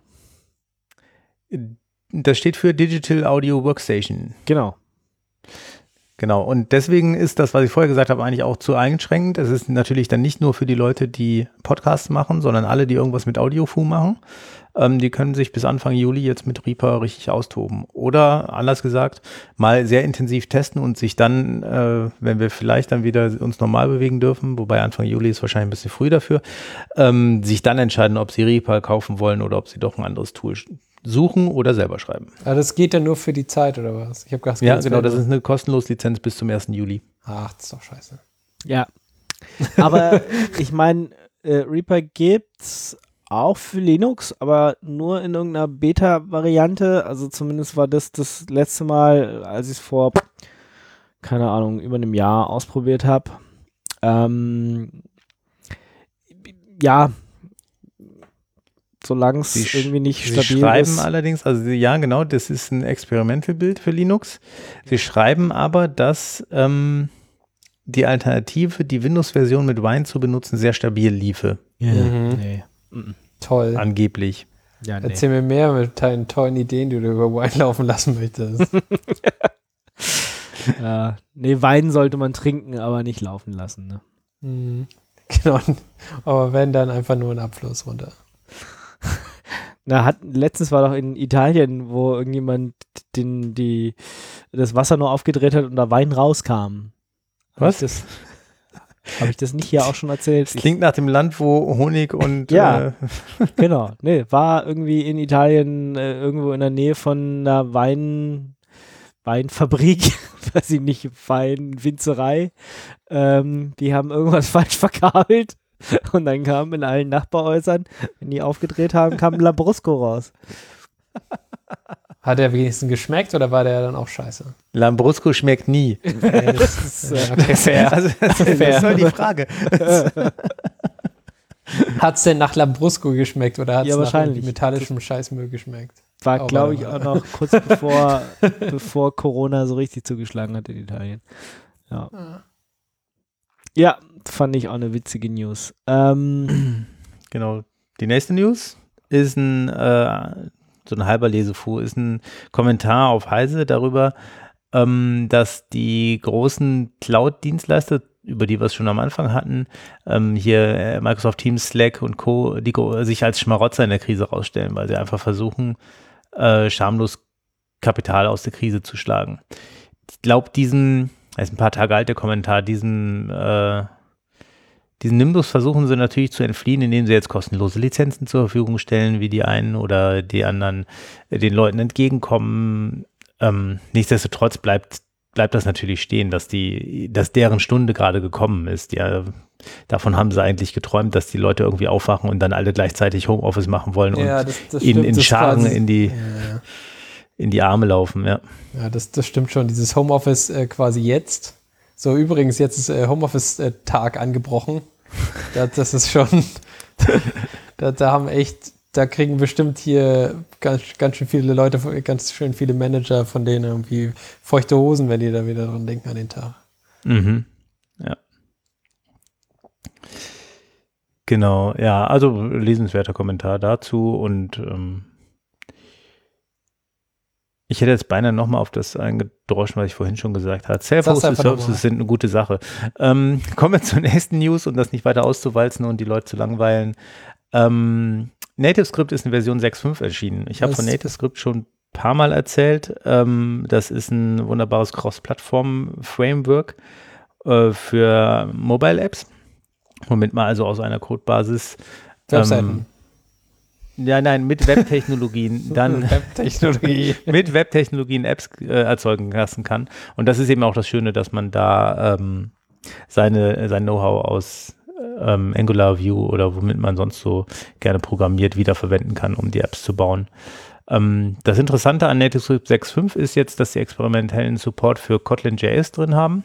Das steht für Digital Audio Workstation. Genau. Genau, und deswegen ist das, was ich vorher gesagt habe, eigentlich auch zu eingeschränkt. Es ist natürlich dann nicht nur für die Leute, die Podcasts machen, sondern alle, die irgendwas mit Audiofu machen. Die können sich bis Anfang Juli jetzt mit Reaper richtig austoben. Oder, anders gesagt, mal sehr intensiv testen und sich dann, wenn wir vielleicht dann wieder uns normal bewegen dürfen, wobei Anfang Juli ist wahrscheinlich ein bisschen früh dafür, sich dann entscheiden, ob sie Reaper kaufen wollen oder ob sie doch ein anderes Tool suchen oder selber schreiben. Aber das geht dann nur für die Zeit, oder was? Ich habe gedacht, ja, genau, das ist eine kostenlose Lizenz bis zum 1. Juli. Ach, das ist doch scheiße. Ja. Aber ich meine, Reaper gibt's auch für Linux, aber nur in irgendeiner Beta-Variante. Also zumindest war das letzte Mal, als ich es vor, keine Ahnung, über einem Jahr ausprobiert habe. Ja, solange es irgendwie nicht stabil ist. Sie schreiben allerdings, also ja, genau, das ist ein Experimental-Build für Linux. Sie schreiben aber, dass die Alternative, die Windows-Version mit Wine zu benutzen, sehr stabil liefe. Ja, nee. Toll. Angeblich. Ja, nee. Erzähl mir mehr mit deinen tollen Ideen, die du über Wine laufen lassen möchtest. Ja, nee, Wein sollte man trinken, aber nicht laufen lassen. Ne? Mhm. Genau, aber wenn, dann einfach nur ein Abfluss runter. Letztens war doch in Italien, wo irgendjemand das Wasser nur aufgedreht hat und da Wein rauskam. Was? Habe ich das nicht hier auch schon erzählt? Das klingt nach dem Land, wo Honig und... Ja, genau. Nee, war irgendwie in Italien irgendwo in der Nähe von einer Weinfabrik, weiß ich nicht, Weinwinzerei. Die haben irgendwas falsch verkabelt. Und dann kam in allen Nachbarhäusern, wenn die aufgedreht haben, kam ein Lambrusco raus. Hat der wenigstens geschmeckt oder war der dann auch scheiße? Lambrusco schmeckt nie. Das ist okay, fair. Also, das ist halt die Frage. Hat es denn nach Lambrusco geschmeckt oder hat es nach metallischem Scheißmüll geschmeckt? War, glaube ich, auch noch kurz bevor Corona so richtig zugeschlagen hat in Italien. Ja. Ja, fand ich auch eine witzige News. Genau. Die nächste News ist so ein halber Lesefuhr, ist ein Kommentar auf Heise darüber, dass die großen Cloud-Dienstleister, über die wir es schon am Anfang hatten, hier Microsoft Teams, Slack und Co., die sich als Schmarotzer in der Krise rausstellen, weil sie einfach versuchen, schamlos Kapital aus der Krise zu schlagen. Ich glaube, das ist ein paar Tage alt, der Kommentar, diesen Nimbus versuchen sie natürlich zu entfliehen, indem sie jetzt kostenlose Lizenzen zur Verfügung stellen, wie die einen oder die anderen den Leuten entgegenkommen. Nichtsdestotrotz bleibt bleibt das natürlich stehen, dass deren Stunde gerade gekommen ist. Ja, davon haben sie eigentlich geträumt, dass die Leute irgendwie aufwachen und dann alle gleichzeitig Homeoffice machen wollen und das in Scharen in die Arme laufen. Ja, das stimmt schon. Dieses Homeoffice quasi jetzt. So, übrigens, jetzt ist Homeoffice-Tag angebrochen. Das ist schon, da kriegen bestimmt hier ganz schön viele Leute, ganz schön viele Manager von denen irgendwie feuchte Hosen, wenn die da wieder dran denken an den Tag. Mhm. Ja. Genau, ja, also lesenswerter Kommentar dazu und ich hätte jetzt beinahe nochmal auf das eingedroschen, was ich vorhin schon gesagt habe. Self-Hosted Services sind eine gute Sache. Kommen wir zur nächsten News, um das nicht weiter auszuwalzen und die Leute zu langweilen. NativeScript ist in Version 6.5 erschienen. Ich habe von NativeScript schon ein paar Mal erzählt. Das ist ein wunderbares Cross-Plattform-Framework für Mobile-Apps, womit man also aus einer Codebasis Webseiten. Mit Webtechnologien mit Webtechnologien Apps erzeugen lassen kann. Und das ist eben auch das Schöne, dass man da sein Know-how aus Angular, Vue oder womit man sonst so gerne programmiert, wiederverwenden kann, um die Apps zu bauen. Das Interessante an NativeScript 6.5 ist jetzt, dass sie experimentellen Support für Kotlin.js drin haben,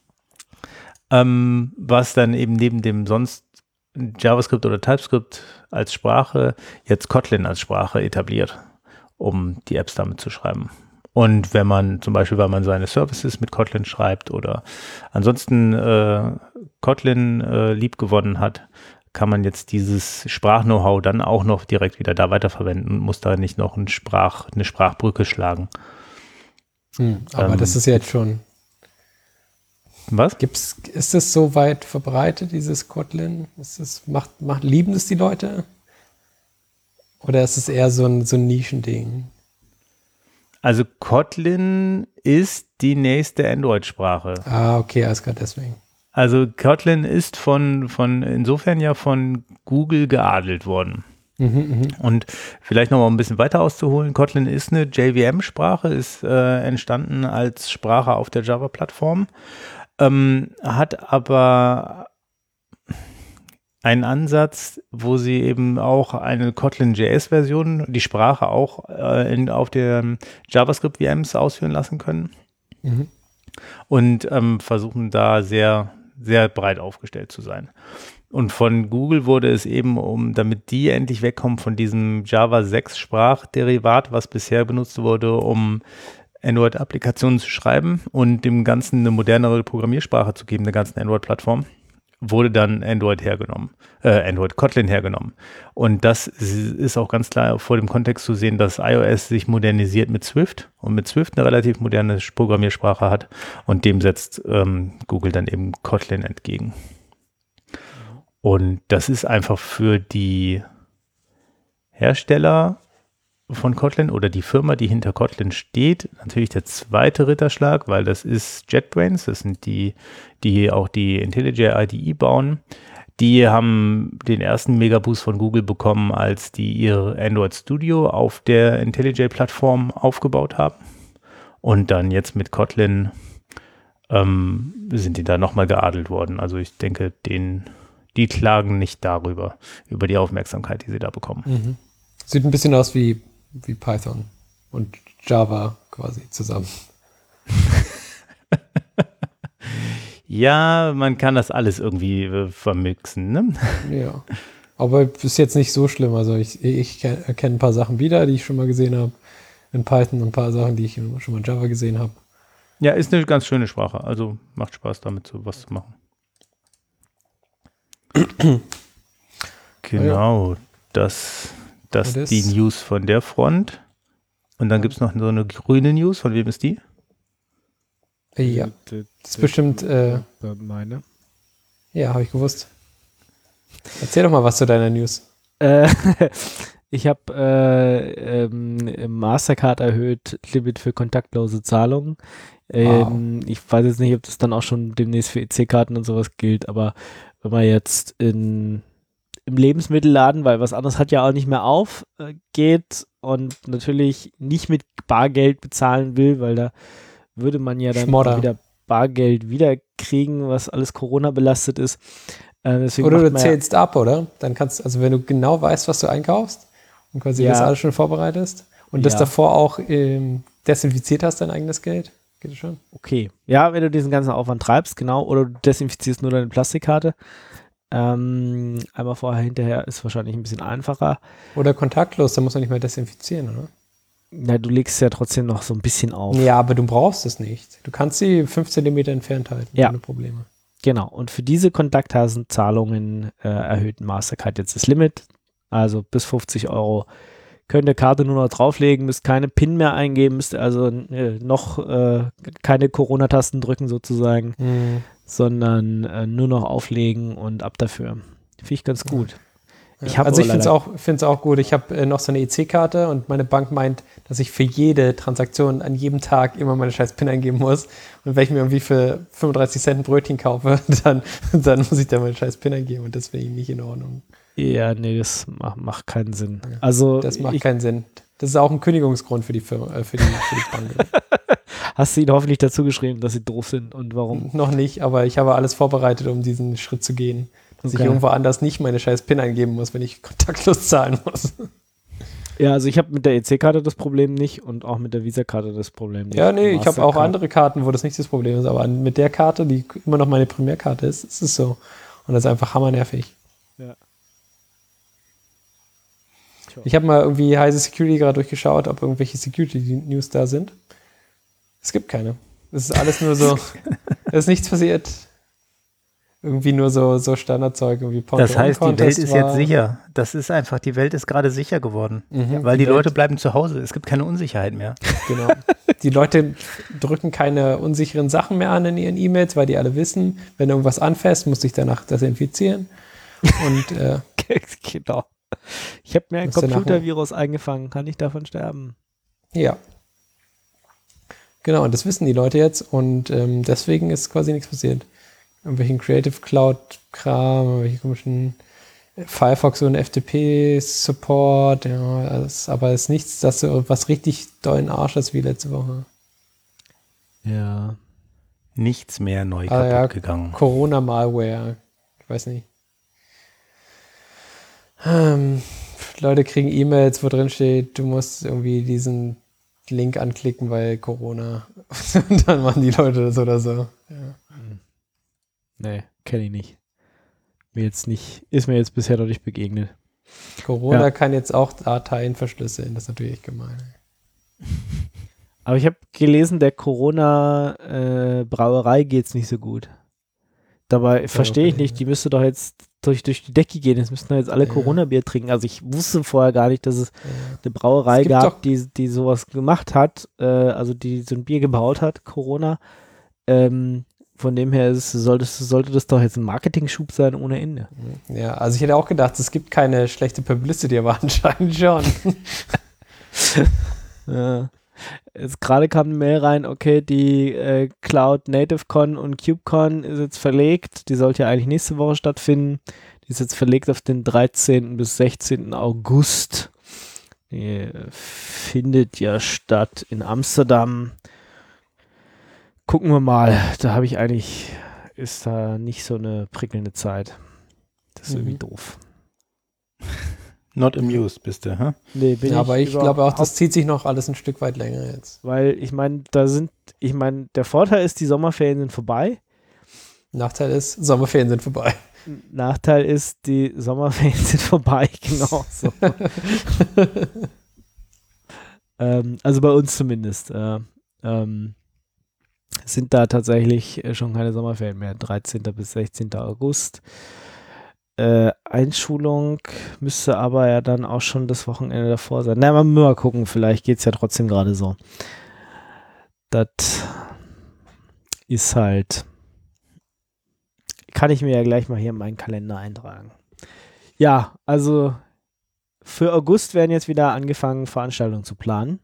was dann eben neben dem sonst JavaScript oder TypeScript als Sprache jetzt Kotlin als Sprache etabliert, um die Apps damit zu schreiben. Und wenn man zum Beispiel, weil man seine Services mit Kotlin schreibt oder ansonsten Kotlin liebgewonnen hat, kann man jetzt dieses Sprach-Know-how dann auch noch direkt wieder da weiterverwenden und muss da nicht noch eine Sprachbrücke schlagen. Aber das ist jetzt schon... Was? Ist das so weit verbreitet, dieses Kotlin? Lieben es die Leute? Oder ist es eher so ein Nischending? Also Kotlin ist die nächste Android-Sprache. Ah, okay, alles klar, deswegen. Also Kotlin ist insofern ja von Google geadelt worden. Und vielleicht noch mal ein bisschen weiter auszuholen, Kotlin ist eine JVM-Sprache, ist entstanden als Sprache auf der Java-Plattform, hat aber einen Ansatz, wo sie eben auch eine Kotlin.js-Version, die Sprache auch auf der JavaScript-VMs ausführen lassen können und versuchen da sehr, sehr breit aufgestellt zu sein. Und von Google wurde es eben, damit die endlich wegkommen von diesem Java 6 Sprachderivat, was bisher benutzt wurde, um Android-Applikationen zu schreiben und dem Ganzen eine modernere Programmiersprache zu geben, der ganzen Android-Plattform, wurde dann Kotlin hergenommen. Und das ist auch ganz klar vor dem Kontext zu sehen, dass iOS sich modernisiert mit Swift und mit Swift eine relativ moderne Programmiersprache hat und dem setzt Google dann eben Kotlin entgegen. Und das ist einfach für die Hersteller von Kotlin oder die Firma, die hinter Kotlin steht, natürlich der zweite Ritterschlag, weil das ist JetBrains, das sind die auch die IntelliJ IDE bauen. Die haben den ersten Megaboost von Google bekommen, als die ihr Android Studio auf der IntelliJ-Plattform aufgebaut haben. Und dann jetzt mit Kotlin sind die da nochmal geadelt worden. Also ich denke, die klagen nicht darüber, über die Aufmerksamkeit, die sie da bekommen. Sieht ein bisschen aus wie Python und Java quasi zusammen. Ja, man kann das alles irgendwie vermixen, ne? Ja, aber ist jetzt nicht so schlimm. Also ich erkenne ein paar Sachen wieder, die ich schon mal gesehen habe in Python und ein paar Sachen, die ich schon mal in Java gesehen habe. Ja, ist eine ganz schöne Sprache. Also macht Spaß, damit so was zu machen. Genau, das die News von der Front. Und dann gibt es noch so eine grüne News. Von wem ist die? Ja, das ist bestimmt meine. Ja, habe ich gewusst. Erzähl doch mal was zu deiner News. Ich habe Mastercard erhöht, Limit für kontaktlose Zahlungen. Wow. Ich weiß jetzt nicht, ob das dann auch schon demnächst für EC-Karten und sowas gilt, aber wenn man jetzt im Lebensmittelladen, weil was anderes hat ja auch nicht mehr auf, geht und natürlich nicht mit Bargeld bezahlen will, weil da würde man ja dann wieder Bargeld wiederkriegen, was alles Corona belastet ist. Oder du zählst ab, oder? Dann kannst, also wenn du genau weißt, was du einkaufst und quasi das alles schon vorbereitest und das davor auch desinfiziert hast, dein eigenes Geld, geht das schon? Okay. Ja, wenn du diesen ganzen Aufwand treibst, genau, oder du desinfizierst nur deine Plastikkarte. Einmal vorher, hinterher ist wahrscheinlich ein bisschen einfacher. Oder kontaktlos, da musst du nicht mehr desinfizieren, oder? Na, du legst ja trotzdem noch so ein bisschen auf. Ja, aber du brauchst es nicht. Du kannst sie 5 cm entfernt halten, ohne Probleme. Genau, und für diese Kontakthasenzahlungen erhöht Mastercard jetzt das Limit. Also bis 50 € könnt ihr Karte nur noch drauflegen, müsst keine PIN mehr eingeben, müsst also noch keine Corona-Tasten drücken sozusagen, sondern nur noch auflegen und ab dafür. Finde ich ganz gut. Also ich finde es auch gut. Ich habe noch so eine EC-Karte und meine Bank meint, dass ich für jede Transaktion an jedem Tag immer meine scheiß PIN eingeben muss. Und wenn ich mir irgendwie für 35 Cent ein Brötchen kaufe, dann muss ich da meine scheiß PIN eingeben und das finde ich nicht in Ordnung. Ja, nee, das macht keinen Sinn. Ja, also das macht keinen Sinn. Das ist auch ein Kündigungsgrund für die Firma, für die Bank. Hast du ihnen hoffentlich dazu geschrieben, dass sie doof sind und warum? Noch nicht, aber ich habe alles vorbereitet, um diesen Schritt zu gehen. Dass ich irgendwo anders nicht meine scheiß PIN eingeben muss, wenn ich kontaktlos zahlen muss. Ja, also ich habe mit der EC-Karte das Problem nicht und auch mit der Visa-Karte das Problem nicht. Ja, nee, ich habe auch andere Karten, wo das nicht das Problem ist, aber mit der Karte, die immer noch meine Primärkarte ist, ist es so. Und das ist einfach hammernervig. Ja. Ich habe mal irgendwie Heise Security gerade durchgeschaut, ob irgendwelche Security-News da sind. Es gibt keine. Es ist alles nur so, es ist nichts passiert. Irgendwie nur so Standardzeug. Das heißt, die Welt ist jetzt sicher. Das ist einfach, die Welt ist gerade sicher geworden. Weil die Leute bleiben zu Hause. Es gibt keine Unsicherheit mehr. Genau. Die Leute drücken keine unsicheren Sachen mehr an in ihren E-Mails, weil die alle wissen, wenn irgendwas anfasst, muss ich danach desinfizieren. Und genau. Ich habe mir ein Computervirus eingefangen. Kann ich davon sterben? Ja. Genau, und das wissen die Leute jetzt. Und deswegen ist quasi nichts passiert. Irgendwelchen Creative Cloud-Kram, irgendwelche komischen Firefox und FTP-Support, ja, aber es ist nichts, dass so was richtig dollen Arsch ist wie letzte Woche. Ja. Nichts mehr neu kaputt gegangen. Corona-Malware, ich weiß nicht. Leute kriegen E-Mails, wo drin steht, du musst irgendwie diesen Link anklicken, weil Corona. Und dann machen die Leute das oder so. Ja. Nee, kenne ich nicht. Ist mir jetzt bisher noch nicht begegnet. Corona kann jetzt auch Dateien verschlüsseln, das ist natürlich echt gemein. Aber ich habe gelesen, der Corona-Brauerei geht's nicht so gut. Dabei verstehe ich nicht, die müsste doch jetzt durch die Decke gehen, jetzt müssten doch jetzt alle Corona-Bier trinken. Also ich wusste vorher gar nicht, dass es eine Brauerei gab, die sowas gemacht hat, also die so ein Bier gebaut hat, Corona. Von dem her sollte das doch jetzt ein Marketing-Schub sein ohne Ende. Ja, also ich hätte auch gedacht, es gibt keine schlechte Publicity, aber anscheinend schon. Ja. Jetzt gerade kam eine Mail rein, okay, die Cloud Native Con und KubeCon ist jetzt verlegt. Die sollte ja eigentlich nächste Woche stattfinden. Die ist jetzt verlegt auf den 13. bis 16. August. Die findet ja statt in Amsterdam. Gucken wir mal, ist da nicht so eine prickelnde Zeit. Das ist irgendwie doof. Not amused bist du, hä? Nee, bin ja, aber ich glaube auch, das zieht sich noch alles ein Stück weit länger jetzt. Weil ich meine, der Vorteil ist, die Sommerferien sind vorbei. Nachteil ist, Sommerferien sind vorbei. Nachteil ist, die Sommerferien sind vorbei, genau so. Also bei uns zumindest. Sind da tatsächlich schon keine Sommerferien mehr. 13. bis 16. August. Einschulung müsste aber ja dann auch schon das Wochenende davor sein. Na, mal gucken, vielleicht geht es ja trotzdem gerade so. Das ist halt, kann ich mir ja gleich mal hier in meinen Kalender eintragen. Ja, also für August werden jetzt wieder angefangen, Veranstaltungen zu planen.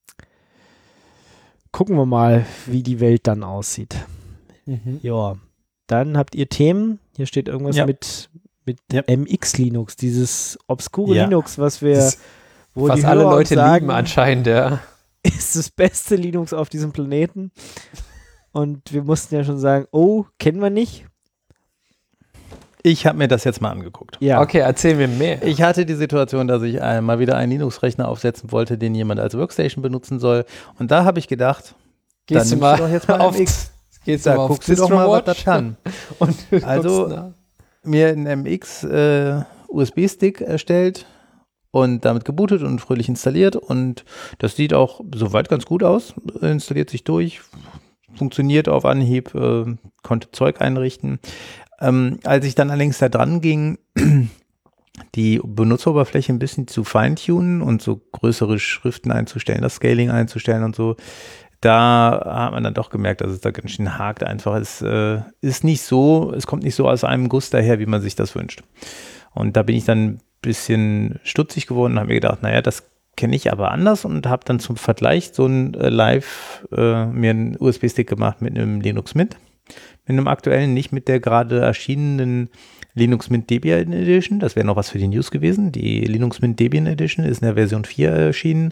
Gucken wir mal, wie die Welt dann aussieht. Ja, dann habt ihr Themen. Hier steht irgendwas mit MX Linux, dieses obskure Linux, wo die alle Leute sagen, lieben anscheinend, ja. ist das beste Linux auf diesem Planeten. Und wir mussten ja schon sagen, oh, kennen wir nicht. Ich habe mir das jetzt mal angeguckt. Ja. Okay, erzähl mir mehr. Ich hatte die Situation, dass ich mal wieder einen Linux-Rechner aufsetzen wollte, den jemand als Workstation benutzen soll. Und da habe ich gedacht, gehst dann du mal doch jetzt mal auf MX. Gehst du mal guckst du doch mal, was das kann. Und also mir einen MX USB-Stick erstellt und damit gebootet und fröhlich installiert. Und das sieht auch soweit ganz gut aus. Installiert sich durch, funktioniert auf Anhieb, konnte Zeug einrichten. Als ich dann allerdings da dran ging, die Benutzeroberfläche ein bisschen zu feintunen und so größere Schriften einzustellen, das Scaling einzustellen und so, da hat man dann doch gemerkt, dass es da ganz schön hakt einfach. Es ist nicht so, es kommt nicht so aus einem Guss daher, wie man sich das wünscht. Und da bin ich dann ein bisschen stutzig geworden und habe mir gedacht, naja, das kenne ich aber anders und habe dann zum Vergleich so ein Live mir einen USB-Stick gemacht mit einem Linux Mint. Mit einem aktuellen, nicht mit der gerade erschienenen Linux Mint Debian Edition. Das wäre noch was für die News gewesen. Die Linux Mint Debian Edition ist in der Version 4 erschienen.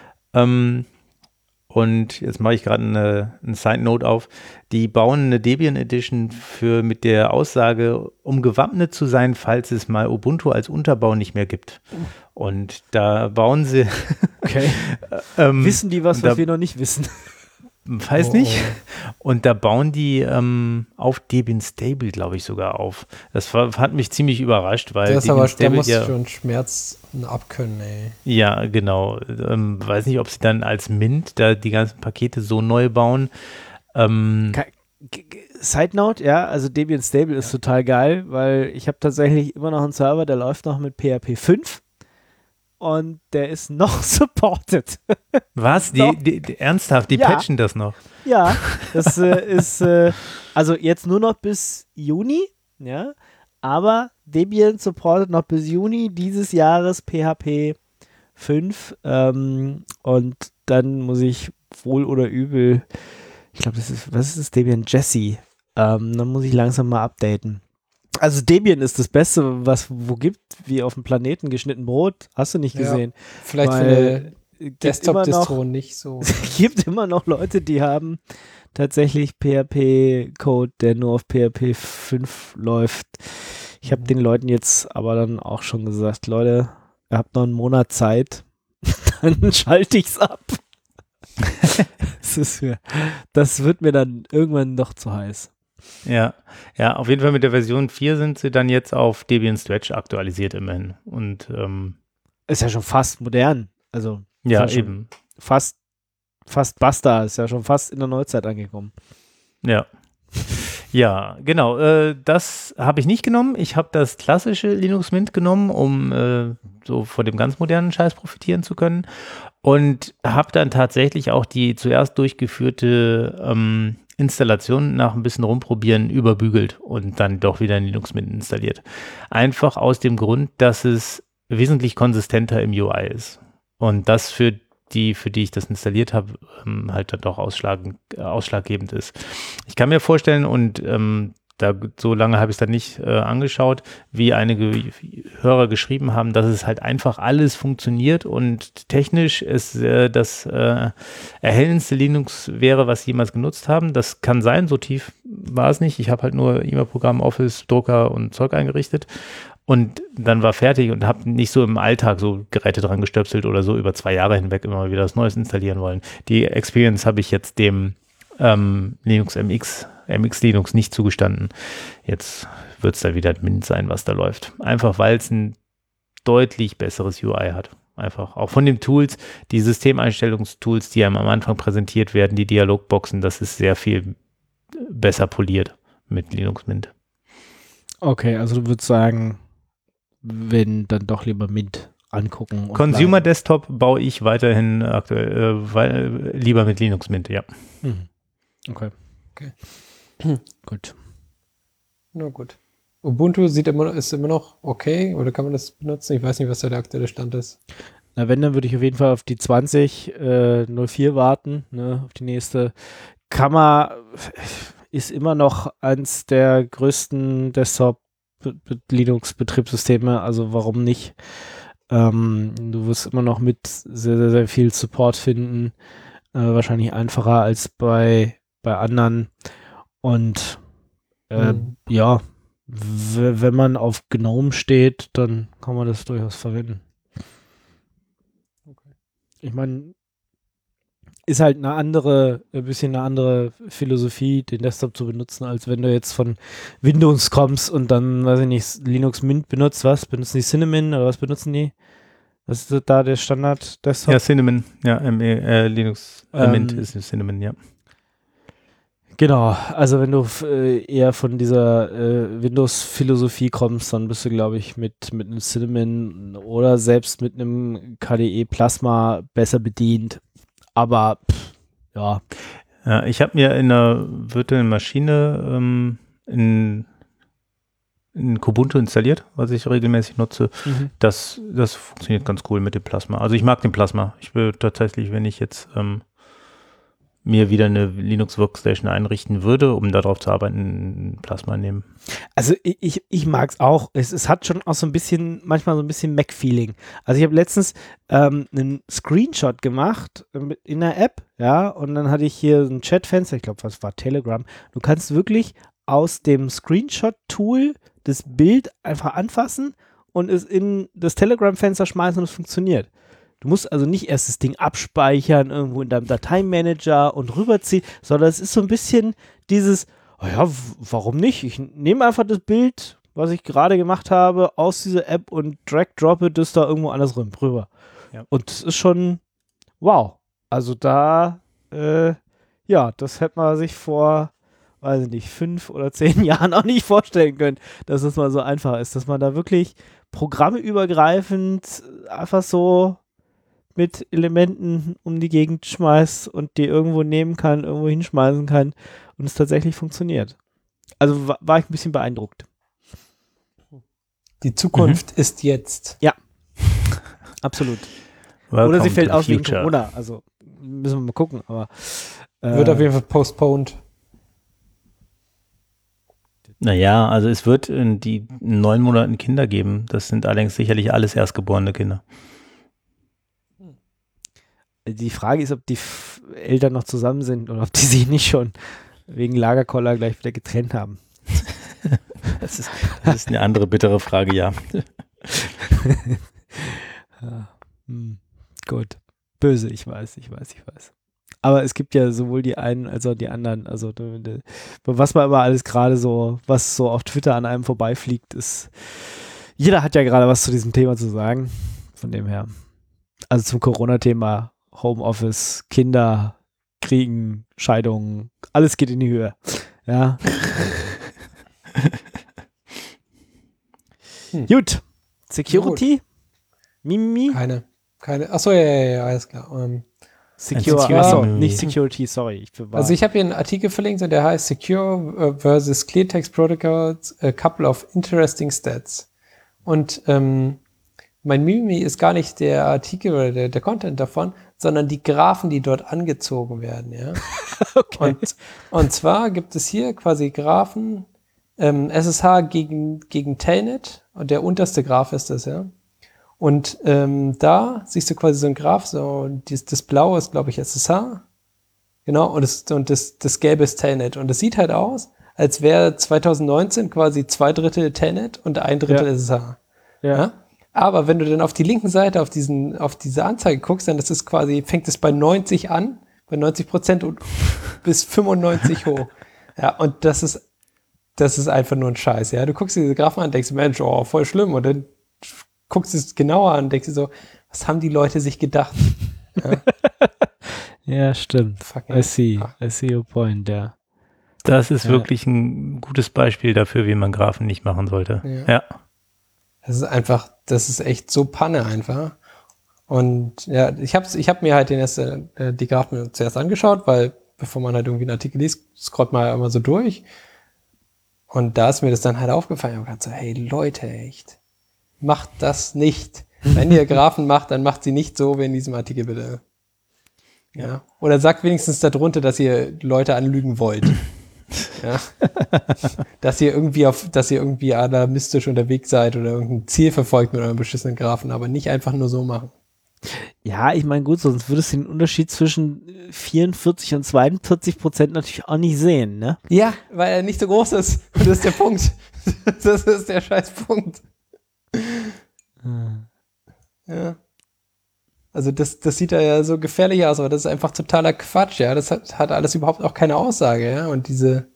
Und jetzt mache ich gerade eine Side-Note auf. Die bauen eine Debian Edition mit der Aussage, um gewappnet zu sein, falls es mal Ubuntu als Unterbau nicht mehr gibt. Und da bauen sie... Okay. Wissen die was wir noch nicht wissen? Weiß nicht. Und da bauen die auf Debian Stable, glaube ich, sogar auf. Das hat mich ziemlich überrascht, weil das aber, da muss schon Schmerzen abkönnen, ey. Ja, genau. Weiß nicht, ob sie dann als Mint da die ganzen Pakete so neu bauen. Side Note, ja, also Debian Stable ist total geil, weil ich habe tatsächlich immer noch einen Server, der läuft noch mit PHP 5. Und der ist noch supported. Was? Ernsthaft? Die patchen das noch? Ja, das ist also jetzt nur noch bis Juni, ja, aber Debian supportet noch bis Juni dieses Jahres PHP 5 und dann muss ich wohl oder übel, ich glaube, was ist das? Debian Jessie. Dann muss ich langsam mal updaten. Also Debian ist das Beste, was wo gibt, wie auf dem Planeten geschnitten Brot. Hast du nicht gesehen? Ja, vielleicht für eine Desktop-Distro nicht so. Es gibt immer noch Leute, die haben tatsächlich PHP-Code, der nur auf PHP 5 läuft. Ich habe den Leuten jetzt aber dann auch schon gesagt, Leute, ihr habt noch einen Monat Zeit, dann schalte ich's ab. Das wird mir dann irgendwann doch zu heiß. Ja, auf jeden Fall mit der Version 4 sind sie dann jetzt auf Debian Stretch aktualisiert immerhin. Und ist ja schon fast modern. Also ja, eben. Fast Basta, ist ja schon fast in der Neuzeit angekommen. Ja. Ja, genau. Das habe ich nicht genommen. Ich habe das klassische Linux Mint genommen, um so von dem ganz modernen Scheiß profitieren zu können. Und habe dann tatsächlich auch die zuerst durchgeführte Installation nach ein bisschen rumprobieren überbügelt und dann doch wieder in Linux Mint installiert. Einfach aus dem Grund, dass es wesentlich konsistenter im UI ist. Und das für die ich das installiert habe, halt dann doch ausschlaggebend ist. Ich kann mir vorstellen, und so lange habe ich es dann nicht angeschaut, wie einige Hörer geschrieben haben, dass es halt einfach alles funktioniert und technisch es das erhellendste Linux wäre, was sie jemals genutzt haben. Das kann sein, so tief war es nicht. Ich habe halt nur E-Mail-Programm, Office, Drucker und Zeug eingerichtet und dann war fertig und habe nicht so im Alltag so Geräte dran gestöpselt oder so über 2 Jahre hinweg immer wieder was Neues installieren wollen. Die Experience habe ich jetzt dem Linux MX Linux nicht zugestanden. Jetzt wird es da wieder Mint sein, was da läuft. Einfach, weil es ein deutlich besseres UI hat. Einfach auch von den Tools, die Systemeinstellungstools, die einem am Anfang präsentiert werden, die Dialogboxen, das ist sehr viel besser poliert mit Linux Mint. Okay, also du würdest sagen, wenn dann doch lieber Mint angucken. Und Consumer bleiben. Desktop baue ich weiterhin aktuell lieber mit Linux Mint, ja. Okay. Gut. Na gut. Ubuntu ist immer noch okay, oder kann man das benutzen? Ich weiß nicht, was da der aktuelle Stand ist. Na, wenn, dann würde ich auf jeden Fall auf die 20.04 warten, ne, auf die nächste. Ist immer noch eins der größten Desktop-Linux-Betriebssysteme, also warum nicht? Du wirst immer noch mit sehr, sehr, sehr viel Support finden. wahrscheinlich einfacher als bei anderen. Und ja, wenn man auf GNOME steht, dann kann man das durchaus verwenden. Okay. Ich meine, ist halt ein bisschen eine andere Philosophie, den Desktop zu benutzen, als wenn du jetzt von Windows kommst und dann, weiß ich nicht, Linux Mint benutzt. Was? Benutzen die Cinnamon oder was benutzen die? Was ist da der Standard-Desktop? Ja, Cinnamon. Ja, Linux Mint ist Cinnamon, ja. Genau, also wenn du eher von dieser Windows-Philosophie kommst, dann bist du, glaube ich, mit einem Cinnamon oder selbst mit einem KDE Plasma besser bedient. Aber, ja. Ja, ich habe mir in einer virtuellen Maschine in Kubuntu installiert, was ich regelmäßig nutze. Das funktioniert ganz cool mit dem Plasma. Also ich mag den Plasma. Ich will tatsächlich, wenn ich jetzt mir wieder eine Linux-Workstation einrichten würde, um darauf zu arbeiten, ein Plasma nehmen. Also ich mag es auch. Es hat schon auch so ein bisschen, manchmal so ein bisschen Mac-Feeling. Also ich habe letztens einen Screenshot gemacht in der App, ja, und dann hatte ich hier ein Chatfenster, ich glaube, was war Telegram. Du kannst wirklich aus dem Screenshot-Tool das Bild einfach anfassen und es in das Telegram-Fenster schmeißen und es funktioniert. Du musst also nicht erst das Ding abspeichern, irgendwo in deinem Dateimanager und rüberziehen, sondern es ist so ein bisschen dieses, oh ja, warum nicht? Ich nehme einfach das Bild, was ich gerade gemacht habe, aus dieser App und drag-droppe das da irgendwo anders rüber. Ja. Und es ist schon, wow. Also da, ja, das hätte man sich vor, weiß ich nicht, 5 oder 10 Jahren auch nicht vorstellen können, dass es mal so einfach ist, dass man da wirklich programmeübergreifend einfach so mit Elementen um die Gegend schmeißt und die irgendwo nehmen kann, irgendwo hinschmeißen kann und es tatsächlich funktioniert. Also war ich ein bisschen beeindruckt. Die Zukunft ist jetzt. Ja, absolut. Welcome Oder sie fällt to the aus wegen future. Corona, also müssen wir mal gucken, aber Wird auf jeden Fall postponed. Naja, also es wird in 9 Monaten Kinder geben. Das sind allerdings sicherlich alles erstgeborene Kinder. die Frage ist, ob die Eltern noch zusammen sind oder ob die sich nicht schon wegen Lagerkoller gleich wieder getrennt haben. Das ist eine andere bittere Frage, ja. Ja, gut. Böse, ich weiß. Aber es gibt ja sowohl die einen als auch die anderen. Also was man immer alles gerade so, was so auf Twitter an einem vorbeifliegt, ist, jeder hat ja gerade was zu diesem Thema zu sagen. Von dem her. Also zum Corona-Thema, Homeoffice, Kinder, Kriegen, Scheidungen, alles geht in die Höhe. Ja. Gut. Security? Mimimi? Keine. Achso, ja, alles klar. Nicht Security, sorry. Also ich habe hier einen Artikel verlinkt und der heißt Secure versus Clear Text Protocols, a couple of interesting stats. Und mein Mimimi ist gar nicht der Artikel oder der Content davon, sondern die Graphen, die dort angezogen werden, ja. Okay. Und zwar gibt es hier quasi Graphen, SSH gegen Telnet, und der unterste Graph ist das, ja. Und da siehst du quasi so einen Graph, so das Blaue ist, glaube ich, SSH. Genau, und das Gelbe ist Telnet. Und das sieht halt aus, als wäre 2019 quasi 2/3 Telnet und 1/3 SSH. Ja. Aber wenn du dann auf die linken Seite auf diese Anzeige guckst, dann fängt es bei 90 an, bei 90% und bis 95 hoch. Ja, und das ist einfach nur ein Scheiß, ja. Du guckst dir diese Graphen an und denkst, Mensch, oh, voll schlimm. Und dann guckst du es genauer an und denkst dir so, was haben die Leute sich gedacht? Ja, ja, stimmt. Fucking I see your point, ja. Das ist wirklich ein gutes Beispiel dafür, wie man Graphen nicht machen sollte. Ja. Das ist echt so Panne einfach. Und ja, ich hab mir halt die Graphen zuerst angeschaut, weil bevor man halt irgendwie einen Artikel liest, scrollt man ja immer so durch. Und da ist mir das dann halt aufgefallen. Ich habe gedacht so, hey Leute, echt, macht das nicht. Wenn ihr Graphen macht, dann macht sie nicht so wie in diesem Artikel, bitte. Ja. Oder sagt wenigstens darunter, dass ihr Leute anlügen wollt. Ja. dass ihr irgendwie alarmistisch unterwegs seid oder irgendein Ziel verfolgt mit eurem beschissenen Graphen, aber nicht einfach nur so machen. Ja, ich meine, gut, sonst würdest du den Unterschied zwischen 44 und 42% natürlich auch nicht sehen, ne? Ja, weil er nicht so groß ist. Und das ist der Punkt. Das ist der Scheißpunkt. Ja. Also das sieht ja so gefährlich aus, aber das ist einfach totaler Quatsch, ja. Das hat alles überhaupt auch keine Aussage, ja. Und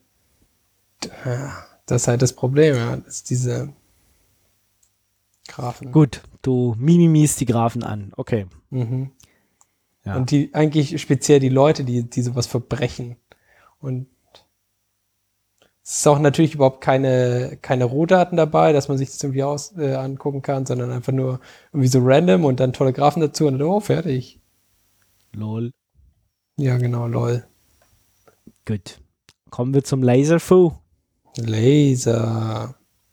das ist halt das Problem, ja. Das ist diese Graphen. Gut, du mimimis die Graphen an, okay. Mhm. Ja. Und die eigentlich speziell die Leute, die sowas verbrechen. Und es ist auch natürlich überhaupt keine Rohdaten dabei, dass man sich das irgendwie angucken kann, sondern einfach nur irgendwie so random und dann tolle Graphen dazu und dann, fertig. Lol. Ja, genau, lol. Gut. Kommen wir zum Laserfu. Laser.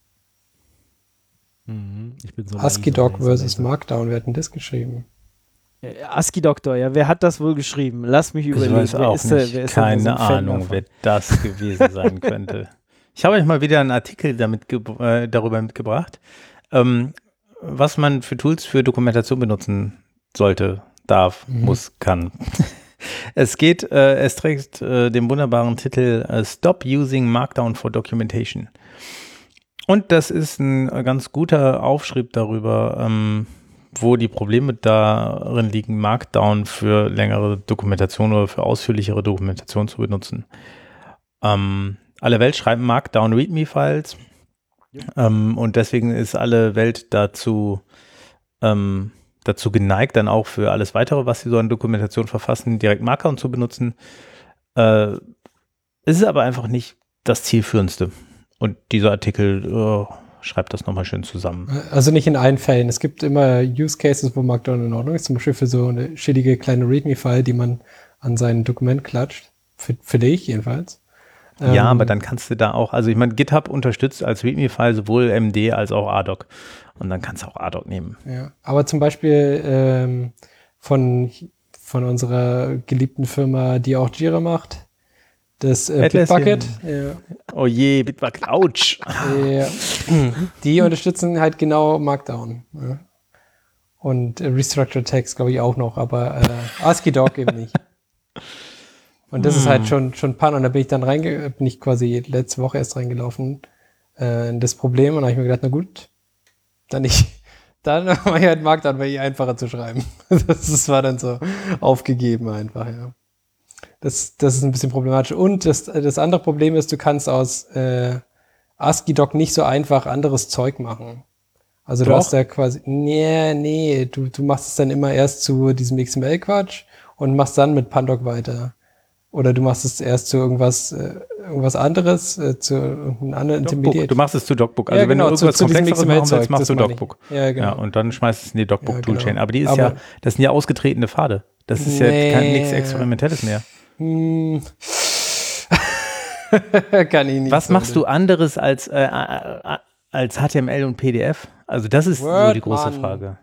Ich bin so ASCII-Doc versus Laser. Markdown, wer hat denn das geschrieben? ASCII-Doktor, ja, wer hat das wohl geschrieben? Lass mich überlegen. Ich weiß auch nicht. Keine Ahnung, wer das gewesen sein könnte. Ich habe euch mal wieder einen Artikel darüber mitgebracht, was man für Tools für Dokumentation benutzen sollte, darf, muss, kann. Es trägt den wunderbaren Titel Stop Using Markdown for Documentation. Und das ist ein ganz guter Aufschrieb darüber, wo die Probleme darin liegen, Markdown für längere Dokumentation oder für ausführlichere Dokumentation zu benutzen. Alle Welt schreibt Markdown README-Files und deswegen ist alle Welt dazu geneigt, dann auch für alles Weitere, was sie so an Dokumentation verfassen, direkt Markdown zu benutzen. Es ist aber einfach nicht das Zielführendste. Und dieser Artikel schreibt das nochmal schön zusammen. Also nicht in allen Fällen. Es gibt immer Use Cases, wo Markdown in Ordnung ist. Zum Beispiel für so eine schädige kleine README-File, die man an sein Dokument klatscht. Für dich jedenfalls. Ja, aber dann kannst du da auch, also ich meine, GitHub unterstützt als README-File sowohl MD als auch ADOC. Und dann kannst du auch ADOC nehmen. Ja, aber zum Beispiel von unserer geliebten Firma, die auch Jira macht, das Bitbucket. Ja. Oh je, Bitbucket, ouch. Ja. Die unterstützen halt genau Markdown. Ja. Und Restructured Text, glaube ich, auch noch, aber ASCII-Doc eben nicht. Und das ist halt schon Pan. Und da bin ich dann bin ich quasi letzte Woche erst reingelaufen. Das Problem, und da habe ich mir gedacht, na gut, dann mache ich halt Markdown, weil einfacher zu schreiben. Das war dann so aufgegeben einfach, ja. Das ist ein bisschen problematisch. Und das andere Problem ist, du kannst aus ASCII-Doc nicht so einfach anderes Zeug machen. Also du hast da quasi, nee, du machst es dann immer erst zu diesem XML-Quatsch und machst dann mit Pandoc weiter. Oder du machst es erst zu irgendwas anderes, zu irgendeinem anderen Intermediate. Du machst es zu DocBook. Also ja, genau, wenn du irgendwas Komplexeres machen willst, machst du DocBook. Ja, genau. Ja, und dann schmeißt es in die DocBook-Toolchain. Genau. Aber die ist das sind ja ausgetretene Pfade. Das ist ja nichts Experimentelles mehr. Kann ich nicht. Was machst du anderes als HTML und PDF? Also das ist Word, so die große Mann. Frage.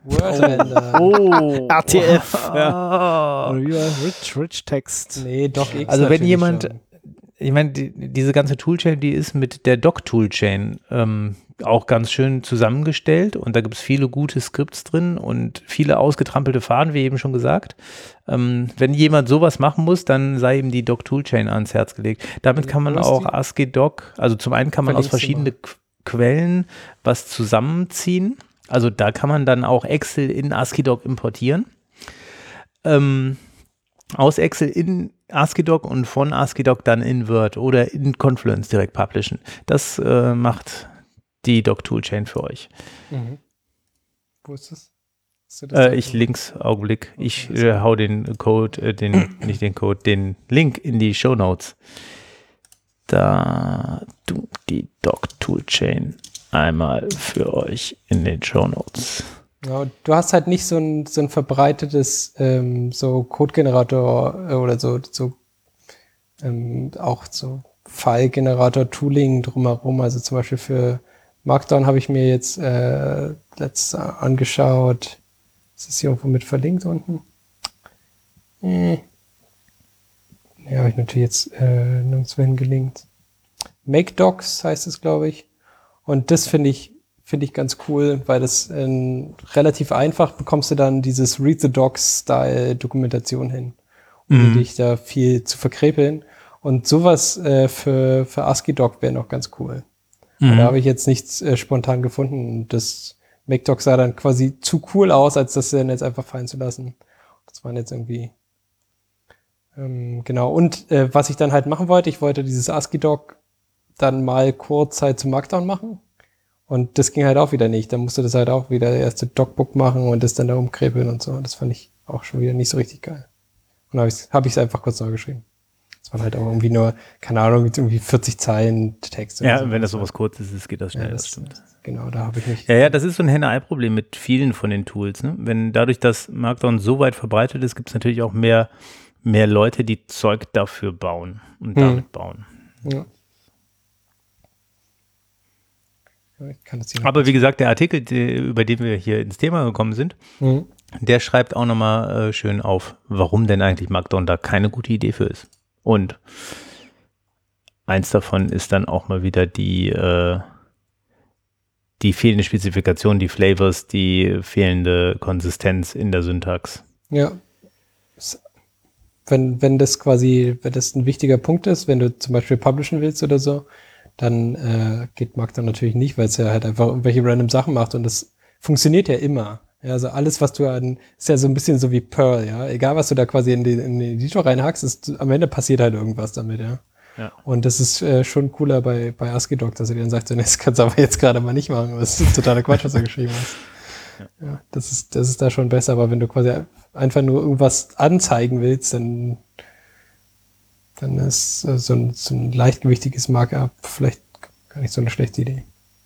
RTF. Ja. Oder wie war Rich Text. Nee, DocX. Also wenn jemand, ich meine, diese ganze Toolchain, die ist mit der Doc-Toolchain auch ganz schön zusammengestellt und da gibt es viele gute Skripts drin und viele ausgetrampelte Pfaden, wie eben schon gesagt. Wenn jemand sowas machen muss, dann sei ihm die Doc-Toolchain ans Herz gelegt. Damit kann man auch ASCII-Doc, also zum einen kann man aus verschiedenen Quellen was zusammenziehen. Also da kann man dann auch Excel in ASCII-Doc importieren. Aus Excel in ASCII-Doc und von ASCII-Doc dann in Word oder in Confluence direkt publishen. Das macht die Doc-Toolchain für euch. Mhm. Wo ist das? Ich links, Augenblick. Ich hau den Code, den Link in die Shownotes. Da die Doc-Toolchain einmal für euch in den Shownotes. Ja, du hast halt nicht so ein verbreitetes so Code-Generator oder so auch so File-Generator-Tooling drumherum. Also zum Beispiel für Markdown habe ich mir jetzt letztens angeschaut. Ist das hier irgendwo mit verlinkt unten? Ja, habe ich natürlich jetzt nirgendwo hingelinkt. Make Docs heißt es, glaube ich. Und das finde ich finde ich ganz cool, weil das relativ einfach bekommst du dann dieses Read-the-Docs-Style-Dokumentation hin, um dich da viel zu verkrepeln. Und sowas für ASCII-Doc wäre noch ganz cool. Da habe ich jetzt nichts spontan gefunden. Das MakeDoc sah dann quasi zu cool aus, als das dann jetzt einfach fallen zu lassen. Das waren jetzt irgendwie genau. Und was ich dann halt machen wollte, ich wollte dieses ASCII-Doc dann mal kurz halt zum Markdown machen. Und das ging halt auch wieder nicht. Da musste das halt auch wieder erst zu DocBook machen und das dann da umkrepeln und so. Das fand ich auch schon wieder nicht so richtig geil. Und habe ich es einfach kurz neu geschrieben. Das waren halt auch irgendwie nur, keine Ahnung, irgendwie 40 Zeilen Text. Ja, so. Wenn das sowas Kurzes ist, geht das schnell, ja, das stimmt. Genau, da habe ich nicht. Ja, das ist so ein Henne-Ei-Problem mit vielen von den Tools. Ne? Wenn dadurch, dass Markdown so weit verbreitet ist, gibt es natürlich auch mehr Leute, die Zeug dafür bauen und damit bauen. Ja. Aber wie gesagt, der Artikel, über den wir hier ins Thema gekommen sind, der schreibt auch nochmal schön auf, warum denn eigentlich Markdown da keine gute Idee für ist. Und eins davon ist dann auch mal wieder die fehlende Spezifikation, die Flavors, die fehlende Konsistenz in der Syntax. Ja. Wenn das ein wichtiger Punkt ist, wenn du zum Beispiel publishen willst oder so, dann geht Markdown natürlich nicht, weil es ja halt einfach irgendwelche random Sachen macht und das funktioniert ja immer. Ja, also alles, was du ist ja so ein bisschen so wie Perl, ja. Egal, was du da quasi in den Editor reinhackst, am Ende passiert halt irgendwas damit, ja. Und das ist schon cooler bei ASCII-Doc, dass er dir dann sagt, so, das kannst du aber jetzt gerade mal nicht machen, das ist totaler Quatsch, was du geschrieben hast. Ja, das ist da schon besser, aber wenn du quasi einfach nur irgendwas anzeigen willst, dann ist so ein leichtgewichtiges Markup vielleicht gar nicht so eine schlechte Idee.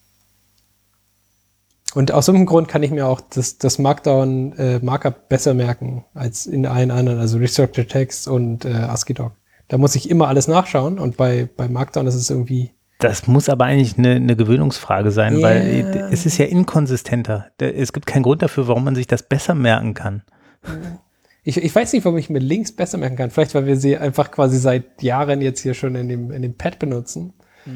Und aus irgendeinem Grund kann ich mir auch das Markdown Markup besser merken als in allen anderen, also Restructured Text und ASCII-Doc. Da muss ich immer alles nachschauen und bei Markdown ist es irgendwie... Das muss aber eigentlich eine Gewöhnungsfrage sein, weil es ist ja inkonsistenter. Es gibt keinen Grund dafür, warum man sich das besser merken kann. Ich weiß nicht, warum ich mir Links besser merken kann. Vielleicht, weil wir sie einfach quasi seit Jahren jetzt hier schon in dem Pad benutzen.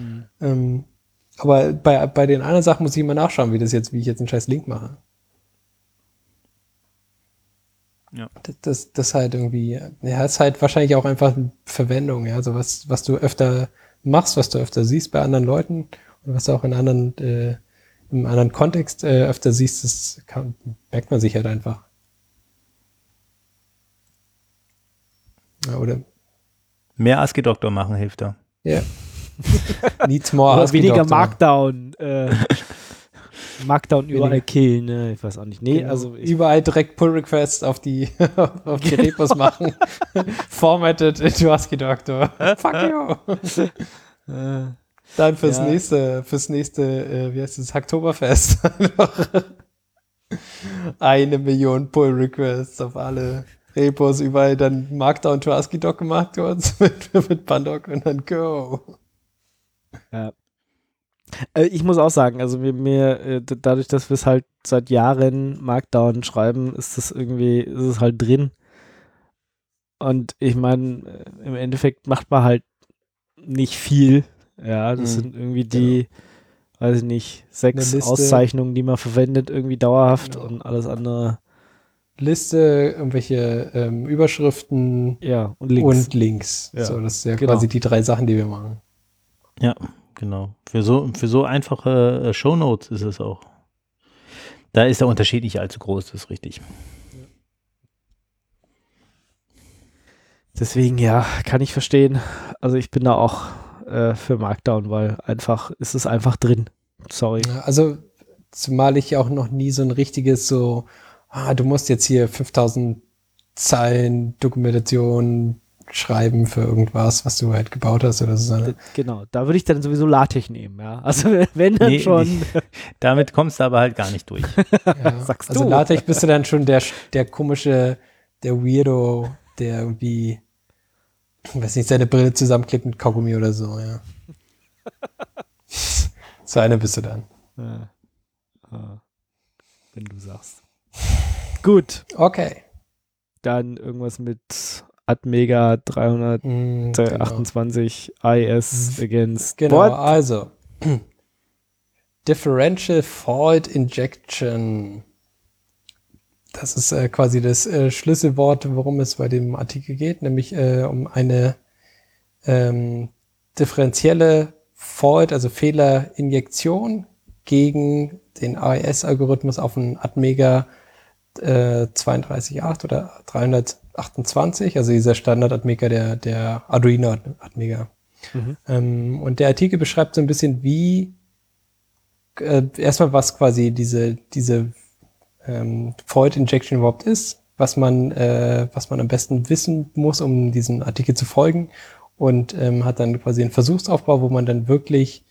Aber bei den anderen Sachen muss ich immer nachschauen, wie ich jetzt einen scheiß Link mache. Ja. Das halt irgendwie, ja, ist halt wahrscheinlich auch einfach eine Verwendung, ja, so was du öfter machst, was du öfter siehst bei anderen Leuten und was du auch im anderen Kontext öfter siehst, das merkt man sich halt einfach. Ja, oder mehr ASCII-Doktor machen hilft da. Ja. Needs more oder ASCII-Doktor. weniger Markdown. Markdown überall killen, ne? Ich weiß auch nicht. Nee, genau. Also überall direkt Pull-Requests auf die Repos machen. Formatted into ASCII-Doktor. Fuck you. Dann fürs nächste, wie heißt das, Hacktoberfest. 1 Million Pull-Requests auf alle Repos, überall dann Markdown to ASCII-Doc gemacht kurz mit Pandoc und dann go. Ja. Ich muss auch sagen, also mir dadurch, dass wir es halt seit Jahren Markdown schreiben, ist es halt drin. Und ich meine, im Endeffekt macht man halt nicht viel. Ja, das sind irgendwie weiß ich nicht, 6 Auszeichnungen, die man verwendet, irgendwie dauerhaft und alles andere. Liste, irgendwelche Überschriften und Links. Ja. So, das ist ja quasi die 3 Sachen, die wir machen. Ja, genau. Für so einfache Shownotes ist es auch. Da ist der Unterschied nicht allzu groß, das ist richtig. Deswegen, ja, kann ich verstehen. Also ich bin da auch für Markdown, weil ist es einfach drin. Sorry. Ja, also zumal ich auch noch nie so ein richtiges du musst jetzt hier 5000 Zeilen Dokumentation schreiben für irgendwas, was du halt gebaut hast oder so. Ne? Genau, da würde ich dann sowieso LaTeX nehmen, ja. Also wenn dann schon. Nee. Damit kommst du aber halt gar nicht durch. Ja. Sagst also du. LaTeX bist du dann schon der komische, der Weirdo, der irgendwie, weiß nicht, seine Brille zusammenklebt mit Kaugummi oder so, ja. So einer bist du dann. Ja. Wenn du sagst. Gut. Okay. Dann irgendwas mit Atmega 328 IS against Genau, what? also Differential Fault Injection. Das ist quasi das Schlüsselwort, worum es bei dem Artikel geht, nämlich um eine differenzielle Fault, also Fehlerinjektion gegen den AES-Algorithmus auf einen Atmega 32.8 oder 328, also dieser Standard-Atmega, der Arduino-Atmega. Und der Artikel beschreibt so ein bisschen, wie erstmal, was quasi diese Fault Injection überhaupt ist, was man am besten wissen muss, um diesem Artikel zu folgen, und hat dann quasi einen Versuchsaufbau, wo man dann wirklich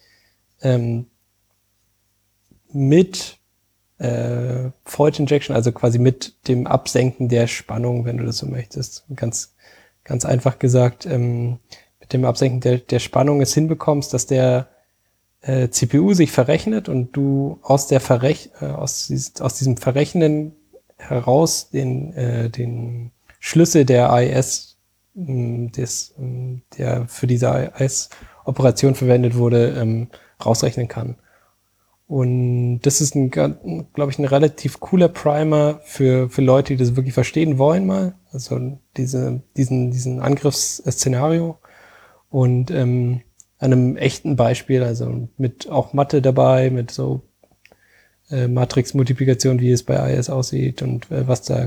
mit Fault Injection, also quasi mit dem Absenken der Spannung, wenn du das so möchtest, ganz einfach gesagt, mit dem Absenken der Spannung es hinbekommst, dass der CPU sich verrechnet und du aus diesem Verrechnen heraus den Schlüssel der AES, der für diese AES-Operation verwendet wurde, rausrechnen kann. Und das ist glaube ich, ein relativ cooler Primer für Leute, die das wirklich verstehen wollen mal. Also diesen Angriffsszenario. Und an einem echten Beispiel, also mit auch Mathe dabei, mit so Matrix-Multiplikation, wie es bei AES aussieht und was da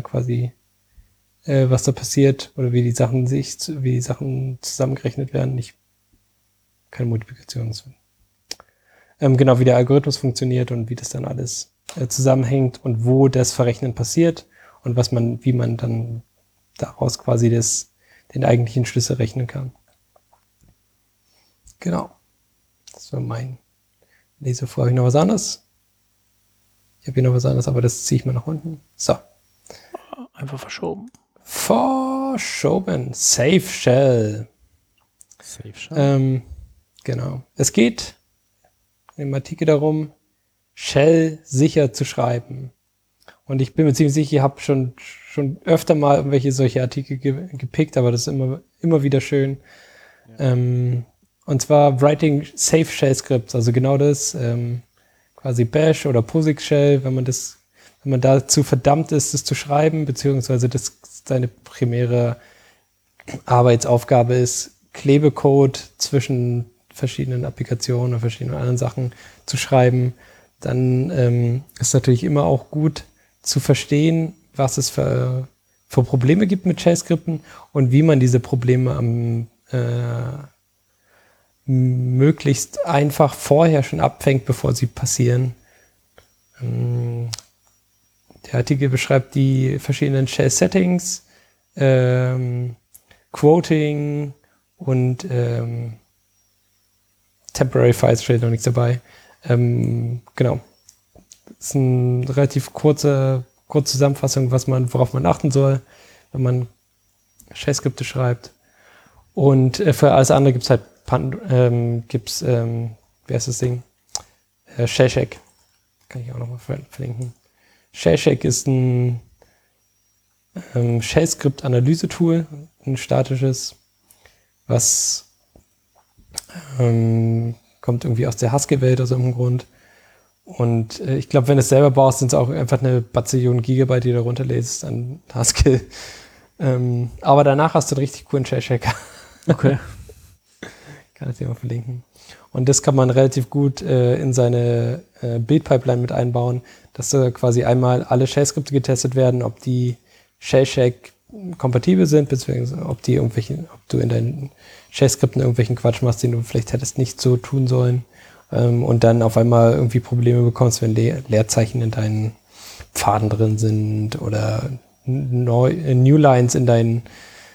passiert oder wie die Sachen zusammengerechnet werden. Keine Multiplikation. Genau, wie der Algorithmus funktioniert und wie das dann alles zusammenhängt und wo das Verrechnen passiert und wie man dann daraus quasi den eigentlichen Schlüssel rechnen kann. Genau. Das war mein Lesevortrag. Habe ich noch was anderes? Ich habe hier noch was anderes, aber das ziehe ich mal nach unten. So. Einfach verschoben. Verschoben. Safe Shell. Safe Shell. Genau. Es geht im Artikel darum, Shell sicher zu schreiben. Und ich bin mir ziemlich sicher, ich habe schon öfter mal irgendwelche solche Artikel gepickt, aber das ist immer wieder schön. Ja. Und zwar Writing Safe Shell Scripts, also genau das, quasi Bash oder POSIX Shell, wenn man dazu verdammt ist, es zu schreiben, beziehungsweise das seine primäre Arbeitsaufgabe ist, Klebecode zwischen verschiedenen Applikationen oder verschiedenen anderen Sachen zu schreiben, dann ist natürlich immer auch gut zu verstehen, was es für Probleme gibt mit Shell-Skripten und wie man diese Probleme möglichst einfach vorher schon abfängt, bevor sie passieren. Der Artikel beschreibt die verschiedenen Shell-Settings, Quoting und Temporary Files steht noch nichts dabei. Genau. Das ist eine relativ kurze Zusammenfassung, worauf man achten soll, wenn man Shell-Skripte schreibt. Und für alles andere gibt es halt wie heißt das Ding? Shellcheck. Kann ich auch nochmal verlinken. Shellcheck ist ein Shell-Skript-Analyse-Tool, ein statisches, was kommt irgendwie aus der Haskell-Welt aus irgendeinem Grund. Und ich glaube, wenn du es selber baust, sind es auch einfach eine Bazillion Gigabyte, die du runterlädst an Haskell. Aber danach hast du einen richtig coolen Shell-Checker. Okay. Kann ich dir mal verlinken. Und das kann man relativ gut in seine Build-Pipeline mit einbauen, dass quasi einmal alle Shell-Skripte getestet werden, ob die Shell-Check kompatibel sind, beziehungsweise ob du in deinen Shell-Skripten irgendwelchen Quatsch machst, den du vielleicht hättest nicht so tun sollen, und dann auf einmal irgendwie Probleme bekommst, wenn Leerzeichen in deinen Pfaden drin sind oder Newlines in deinen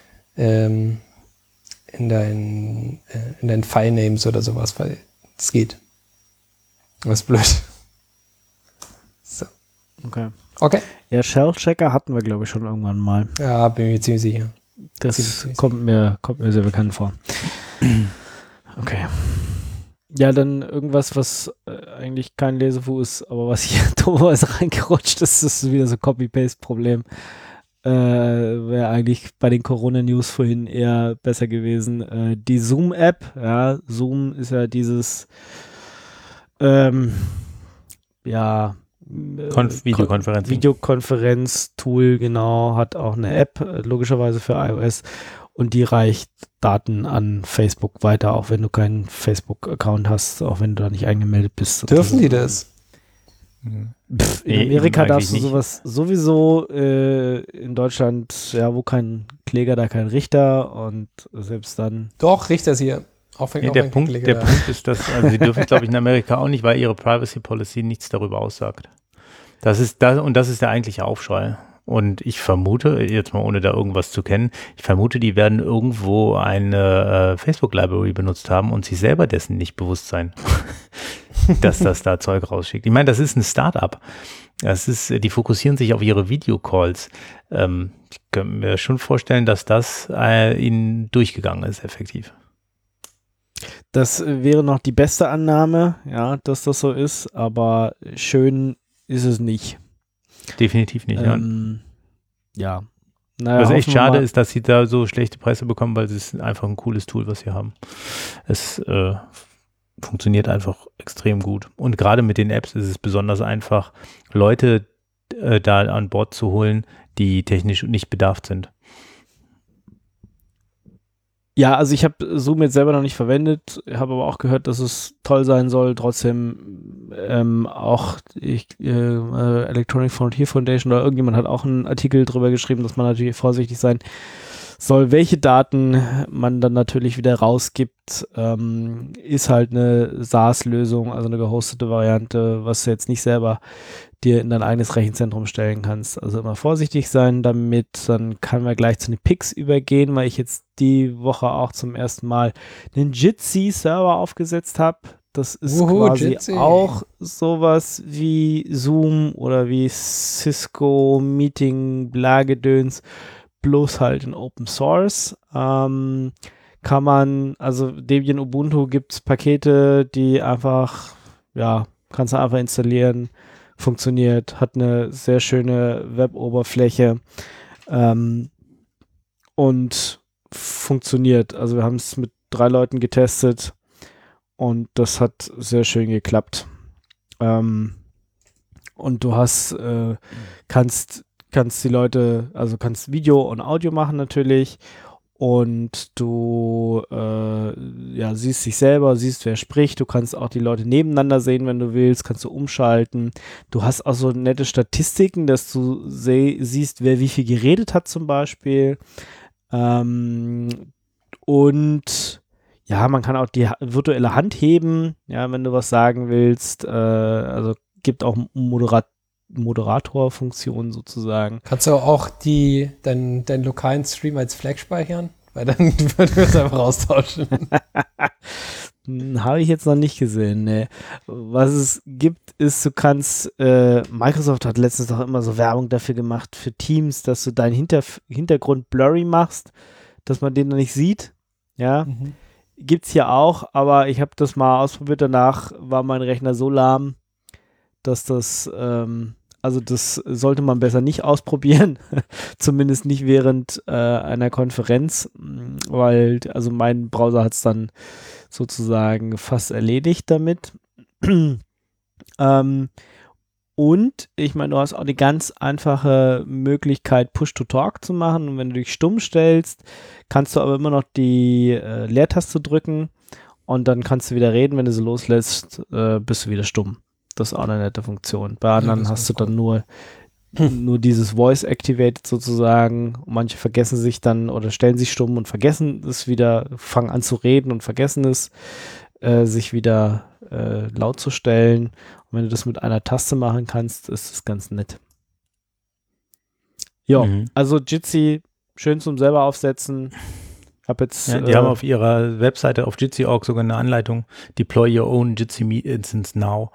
Filenames oder sowas, weil es geht. Das ist blöd. So. Okay. Ja, Shell-Checker hatten wir, glaube ich, schon irgendwann mal. Ja, bin mir ziemlich sicher. Das kommt mir sehr bekannt vor. Okay. Ja, dann irgendwas, was eigentlich kein Lesefuß ist, aber was hier dummerweise reingerutscht ist, ist wieder so ein Copy-Paste-Problem. Wäre eigentlich bei den Corona-News vorhin eher besser gewesen. Die Zoom-App, ja, Zoom ist ja dieses Videokonferenz-Tool, genau, hat auch eine App, logischerweise für iOS, und die reicht Daten an Facebook weiter, auch wenn du keinen Facebook-Account hast, auch wenn du da nicht angemeldet bist. Dürfen die das? In Amerika darfst du sowas sowieso, in Deutschland, ja, wo kein Kläger, da kein Richter, und selbst dann. Doch, Richter ist hier. Der Punkt ist, dass, also sie dürfen, glaube ich, in Amerika auch nicht, weil ihre Privacy Policy nichts darüber aussagt. Das ist der eigentliche Aufschrei. Und ich vermute, jetzt mal ohne da irgendwas zu kennen, die werden irgendwo eine Facebook-Library benutzt haben und sich selber dessen nicht bewusst sein, dass das da Zeug rausschickt. Ich meine, das ist ein Start-up. Die fokussieren sich auf ihre Videocalls. Ich kann mir schon vorstellen, dass das ihnen durchgegangen ist, effektiv. Das wäre noch die beste Annahme, ja, dass das so ist, aber schön ist es nicht. Definitiv nicht, ja. Naja, was echt schade ist, dass sie da so schlechte Presse bekommen, weil es ist einfach ein cooles Tool, was sie haben. Es funktioniert einfach extrem gut. Und gerade mit den Apps ist es besonders einfach, Leute da an Bord zu holen, die technisch nicht bedarft sind. Ja, also ich habe Zoom jetzt selber noch nicht verwendet, habe aber auch gehört, dass es toll sein soll. Trotzdem auch Electronic Frontier Foundation oder irgendjemand hat auch einen Artikel drüber geschrieben, dass man natürlich vorsichtig sein soll, welche Daten man dann natürlich wieder rausgibt. Ist halt eine SaaS-Lösung, also eine gehostete Variante, was du jetzt nicht selber dir in dein eigenes Rechenzentrum stellen kannst. Also immer vorsichtig sein damit. Dann können wir gleich zu den Picks übergehen, weil ich jetzt die Woche auch zum ersten Mal einen Jitsi-Server aufgesetzt habe. Das ist quasi Jitsi. Auch sowas wie Zoom oder wie Cisco Meeting Blagedöns, bloß halt in Open Source. Kann man, also Debian Ubuntu gibt es Pakete, die einfach, ja, kannst du einfach installieren. Funktioniert, hat eine sehr schöne Web-Oberfläche und funktioniert. Also wir haben es mit 3 Leuten getestet und das hat sehr schön geklappt. Und du hast, kannst die Leute, also kannst Video und Audio machen natürlich. Und du siehst dich selber, siehst, wer spricht. Du kannst auch die Leute nebeneinander sehen, wenn du willst. Kannst du umschalten. Du hast auch so nette Statistiken, dass du siehst, wer wie viel geredet hat zum Beispiel. Und ja, man kann auch die virtuelle Hand heben, ja, wenn du was sagen willst. Also gibt auch Moderatorfunktion sozusagen. Kannst du auch deinen lokalen Stream als Flag speichern? Weil dann würden wir es einfach austauschen. Habe ich jetzt noch nicht gesehen, ne. Was es gibt, ist, du kannst, Microsoft hat letztens auch immer so Werbung dafür gemacht, für Teams, dass du deinen Hintergrund blurry machst, dass man den noch nicht sieht, ja. Gibt's hier auch, aber ich habe das mal ausprobiert, danach war mein Rechner so lahm, dass das, also das sollte man besser nicht ausprobieren, zumindest nicht während einer Konferenz, weil, also mein Browser hat es dann sozusagen fast erledigt damit. Und ich meine, du hast auch die ganz einfache Möglichkeit, Push-to-Talk zu machen, und wenn du dich stumm stellst, kannst du aber immer noch die Leertaste drücken und dann kannst du wieder reden, wenn du sie loslässt, bist du wieder stumm. Das ist auch eine nette Funktion. Bei anderen hast du dann nur dieses Voice Activated sozusagen. Und manche vergessen sich dann oder stellen sich stumm und vergessen es wieder, fangen an zu reden und vergessen es, sich wieder laut zu stellen. Und wenn du das mit einer Taste machen kannst, ist das ganz nett. Ja, also Jitsi, schön zum selber aufsetzen. Die haben auf ihrer Webseite auf Jitsi.org sogar eine Anleitung. Deploy your own Jitsi Instance now.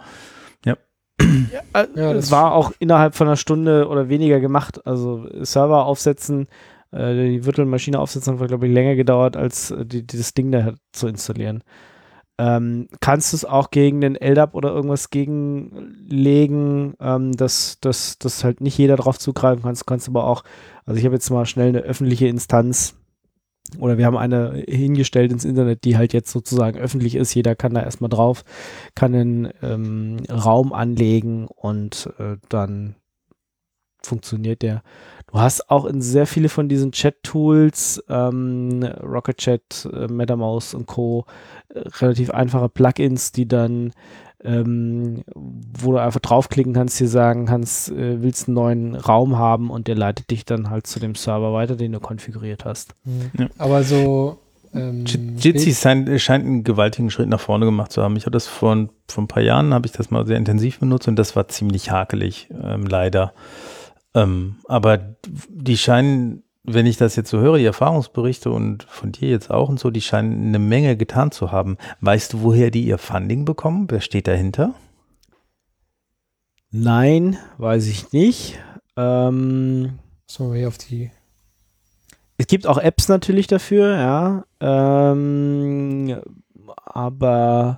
Ja, es war auch innerhalb von einer Stunde oder weniger gemacht. Also Server aufsetzen, die Virtual Maschine aufsetzen, hat, glaube ich, länger gedauert, als dieses Ding da zu installieren. Kannst du es auch gegen den LDAP oder irgendwas gegenlegen, dass halt nicht jeder drauf zugreifen kann. Kannst aber auch, also ich habe jetzt mal schnell eine öffentliche Instanz oder wir haben eine hingestellt ins Internet, die halt jetzt sozusagen öffentlich ist. Jeder kann da erstmal drauf, kann einen Raum anlegen und dann funktioniert der. Du hast auch in sehr viele von diesen Chat-Tools, Rocket Chat, MetaMouse und Co. Relativ einfache Plugins, die dann, wo du einfach draufklicken kannst, dir sagen kannst, willst einen neuen Raum haben und der leitet dich dann halt zu dem Server weiter, den du konfiguriert hast. Ja. Aber so Jitsi scheint einen gewaltigen Schritt nach vorne gemacht zu haben. Ich habe das vor ein paar Jahren, habe ich das mal sehr intensiv benutzt und das war ziemlich hakelig, leider. Aber die scheinen, wenn ich das jetzt so höre, die Erfahrungsberichte und von dir jetzt auch und so, die scheinen eine Menge getan zu haben. Weißt du, woher die ihr Funding bekommen? Wer steht dahinter? Nein, weiß ich nicht. So, hier auf die. Es gibt auch Apps natürlich dafür, ja. Aber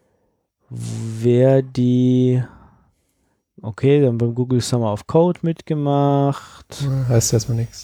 wer die... Okay, dann beim Google Summer of Code mitgemacht. Heißt erstmal nichts.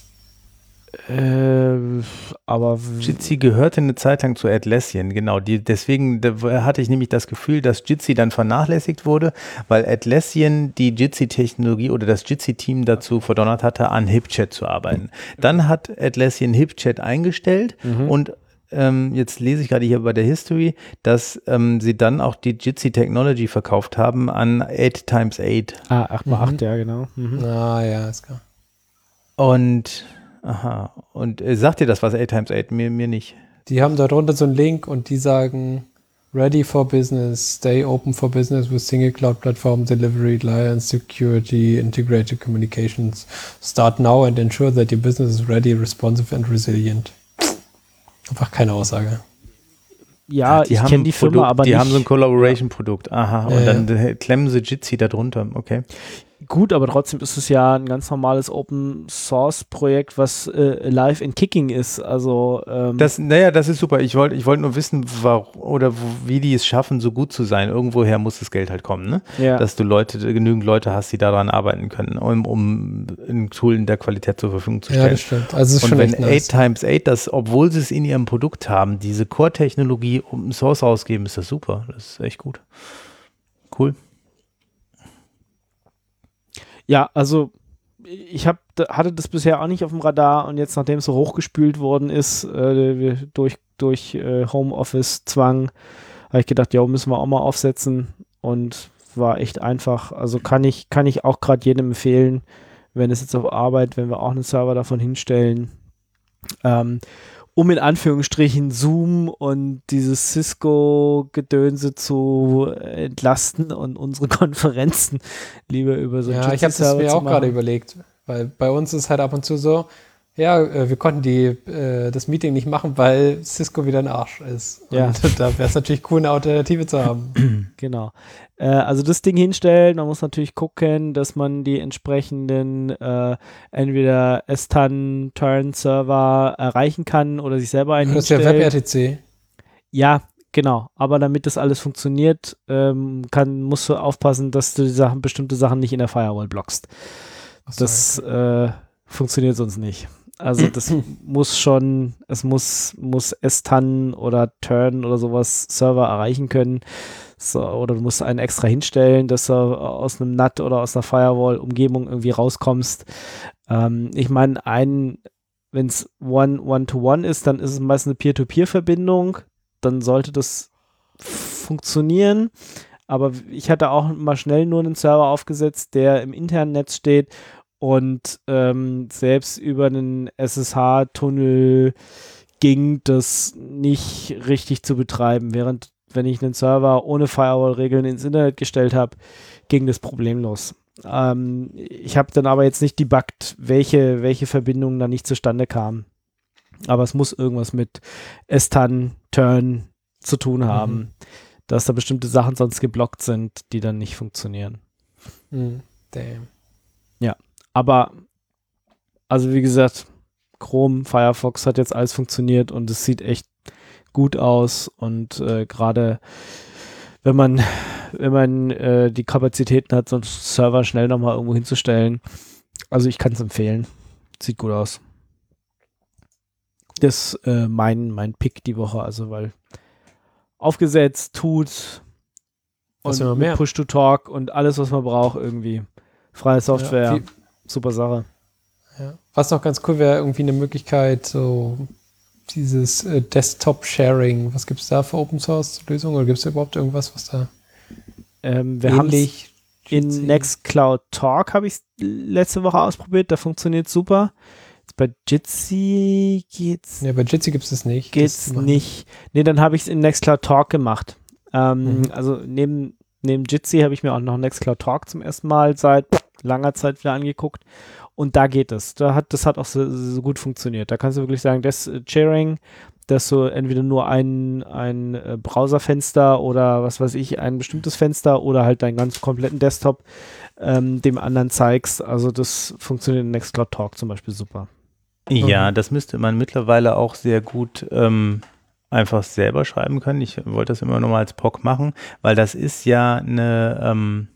Aber Jitsi gehörte eine Zeit lang zu Atlassian, genau. Deswegen hatte ich nämlich das Gefühl, dass Jitsi dann vernachlässigt wurde, weil Atlassian die Jitsi-Technologie oder das Jitsi-Team dazu verdonnert hatte, an HipChat zu arbeiten. Dann hat Atlassian HipChat eingestellt und jetzt lese ich gerade hier bei der History, dass sie dann auch die Jitsi Technology verkauft haben an 8x8. 8x8, ja, genau. Ja, ist klar. Und sagt dir das was, 8x8? Mir nicht. Die haben da drunter so einen Link und die sagen, ready for business, stay open for business with single cloud platform, delivery, reliance, security, integrated communications. Start now and ensure that your business is ready, responsive and resilient. Einfach keine Aussage. Ja, ich kenne die Firma, aber die nicht. haben so ein Collaboration-Produkt. Aha, und dann klemmen sie Jitsi da drunter. Okay. Gut, aber trotzdem ist es ja ein ganz normales Open-Source-Projekt, was live in Kicking ist. Also das ist super. Ich wollte nur wissen, wie die es schaffen, so gut zu sein. Irgendwoher muss das Geld halt kommen, ne? Ja. Dass du genügend Leute hast, die daran arbeiten können, um ein Tool in der Qualität zur Verfügung zu stellen. Ja, das stimmt. Also es ist und schon wenn echt nice. 8x8 das, obwohl sie es in ihrem Produkt haben, diese Core-Technologie Open Source rausgeben, ist das super. Das ist echt gut. Cool. Ja, also ich hatte das bisher auch nicht auf dem Radar und jetzt, nachdem es so hochgespült worden ist, durch Homeoffice-Zwang, habe ich gedacht, ja, müssen wir auch mal aufsetzen und war echt einfach. Also kann ich auch gerade jedem empfehlen, wenn es jetzt auf Arbeit, wenn wir auch einen Server davon hinstellen, um in Anführungsstrichen Zoom und dieses Cisco-Gedönse zu entlasten und unsere Konferenzen lieber über so einen Ja, ich habe das mir auch gerade überlegt, weil bei uns ist halt ab und zu so, ja, wir konnten das Meeting nicht machen, weil Cisco wieder ein Arsch ist. Ja. Und da wäre es natürlich cool, eine Alternative zu haben. Genau. Also das Ding hinstellen, man muss natürlich gucken, dass man die entsprechenden entweder S-TAN, Turn-Server erreichen kann oder sich selber einen Das ist ja WebRTC. Ja, genau. Aber damit das alles funktioniert, musst du aufpassen, dass du bestimmte Sachen nicht in der Firewall blockst. So, Das funktioniert sonst nicht. Also das muss schon, es muss S-TAN oder Turn oder sowas Server erreichen können. So, oder du musst einen extra hinstellen, dass du aus einem NAT oder aus einer Firewall-Umgebung irgendwie rauskommst. Ich meine, wenn es One-to-One ist, dann ist es meistens eine Peer-to-Peer-Verbindung. Dann sollte das funktionieren. Aber ich hatte auch mal schnell nur einen Server aufgesetzt, der im internen Netz steht und selbst über einen SSH-Tunnel ging das nicht richtig zu betreiben. Während, wenn ich einen Server ohne Firewall-Regeln ins Internet gestellt habe, ging das problemlos. Ich habe dann aber jetzt nicht debuggt, welche Verbindungen da nicht zustande kamen. Aber es muss irgendwas mit S-TAN, Turn zu tun haben, dass da bestimmte Sachen sonst geblockt sind, die dann nicht funktionieren. Damn. Ja, aber also wie gesagt, Chrome, Firefox hat jetzt alles funktioniert und es sieht echt gut aus und gerade wenn man die Kapazitäten hat, so einen Server schnell nochmal irgendwo hinzustellen, also ich kann es empfehlen. Sieht gut aus. Das ist mein Pick die Woche, also weil aufgesetzt, tut und mit Push-to-Talk und alles, was man braucht irgendwie. Freie Software, super Sache. Ja. Was noch ganz cool wäre, irgendwie eine Möglichkeit, so dieses Desktop-Sharing, was gibt es da für Open-Source-Lösungen oder gibt es überhaupt irgendwas, was da wir haben in Nextcloud Talk habe ich letzte Woche ausprobiert, da funktioniert super. Jetzt bei Jitsi geht's. Ja, bei Jitsi gibt es das nicht. Geht's nicht. Nee, dann habe ich es in Nextcloud Talk gemacht. Also neben Jitsi habe ich mir auch noch Nextcloud Talk zum ersten Mal seit langer Zeit wieder angeguckt. Und da geht es. Das hat auch so gut funktioniert. Da kannst du wirklich sagen, das Sharing, dass du entweder nur ein Browserfenster oder was weiß ich, ein bestimmtes Fenster oder halt deinen ganz kompletten Desktop dem anderen zeigst. Also das funktioniert in Nextcloud Talk zum Beispiel super. Ja, das müsste man mittlerweile auch sehr gut einfach selber schreiben können. Ich wollte das immer noch mal als POC machen, weil das ist ja eine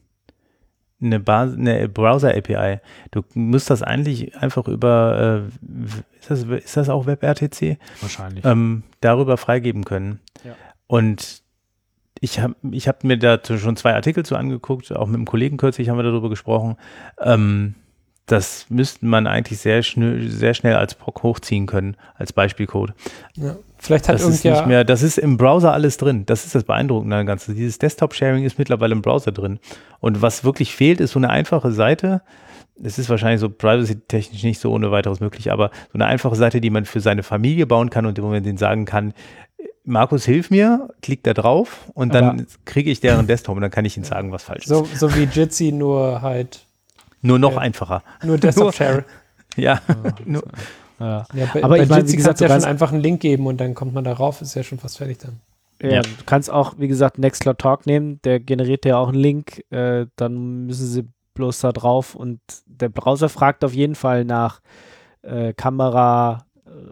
Browser-API. Du musst das eigentlich einfach über, ist das auch WebRTC? Wahrscheinlich. Darüber freigeben können. Ja. Und ich hab mir da schon 2 Artikel zu angeguckt, auch mit einem Kollegen kürzlich haben wir darüber gesprochen. Das müsste man eigentlich sehr schnell als POC hochziehen können, als Beispielcode. Ja. Vielleicht hat das ist im Browser alles drin. Das ist das Beeindruckende an Ganze. Dieses Desktop-Sharing ist mittlerweile im Browser drin. Und was wirklich fehlt, ist so eine einfache Seite. Es ist wahrscheinlich so privacy-technisch nicht so ohne weiteres möglich, aber so eine einfache Seite, die man für seine Familie bauen kann und wo man denen sagen kann, Markus, hilf mir, klick da drauf und dann kriege ich deren Desktop und dann kann ich ihnen sagen, was falsch ist. So wie Jitsi, nur halt nur noch einfacher. Nur Desktop-Share. Ja. Ja, aber bei Jitsi kannst du ja schon einfach einen Link geben und dann kommt man darauf, ist ja schon fast fertig dann. Ja, du kannst auch, wie gesagt, Nextcloud Talk nehmen, der generiert ja auch einen Link, dann müssen sie bloß da drauf und der Browser fragt auf jeden Fall nach Kamera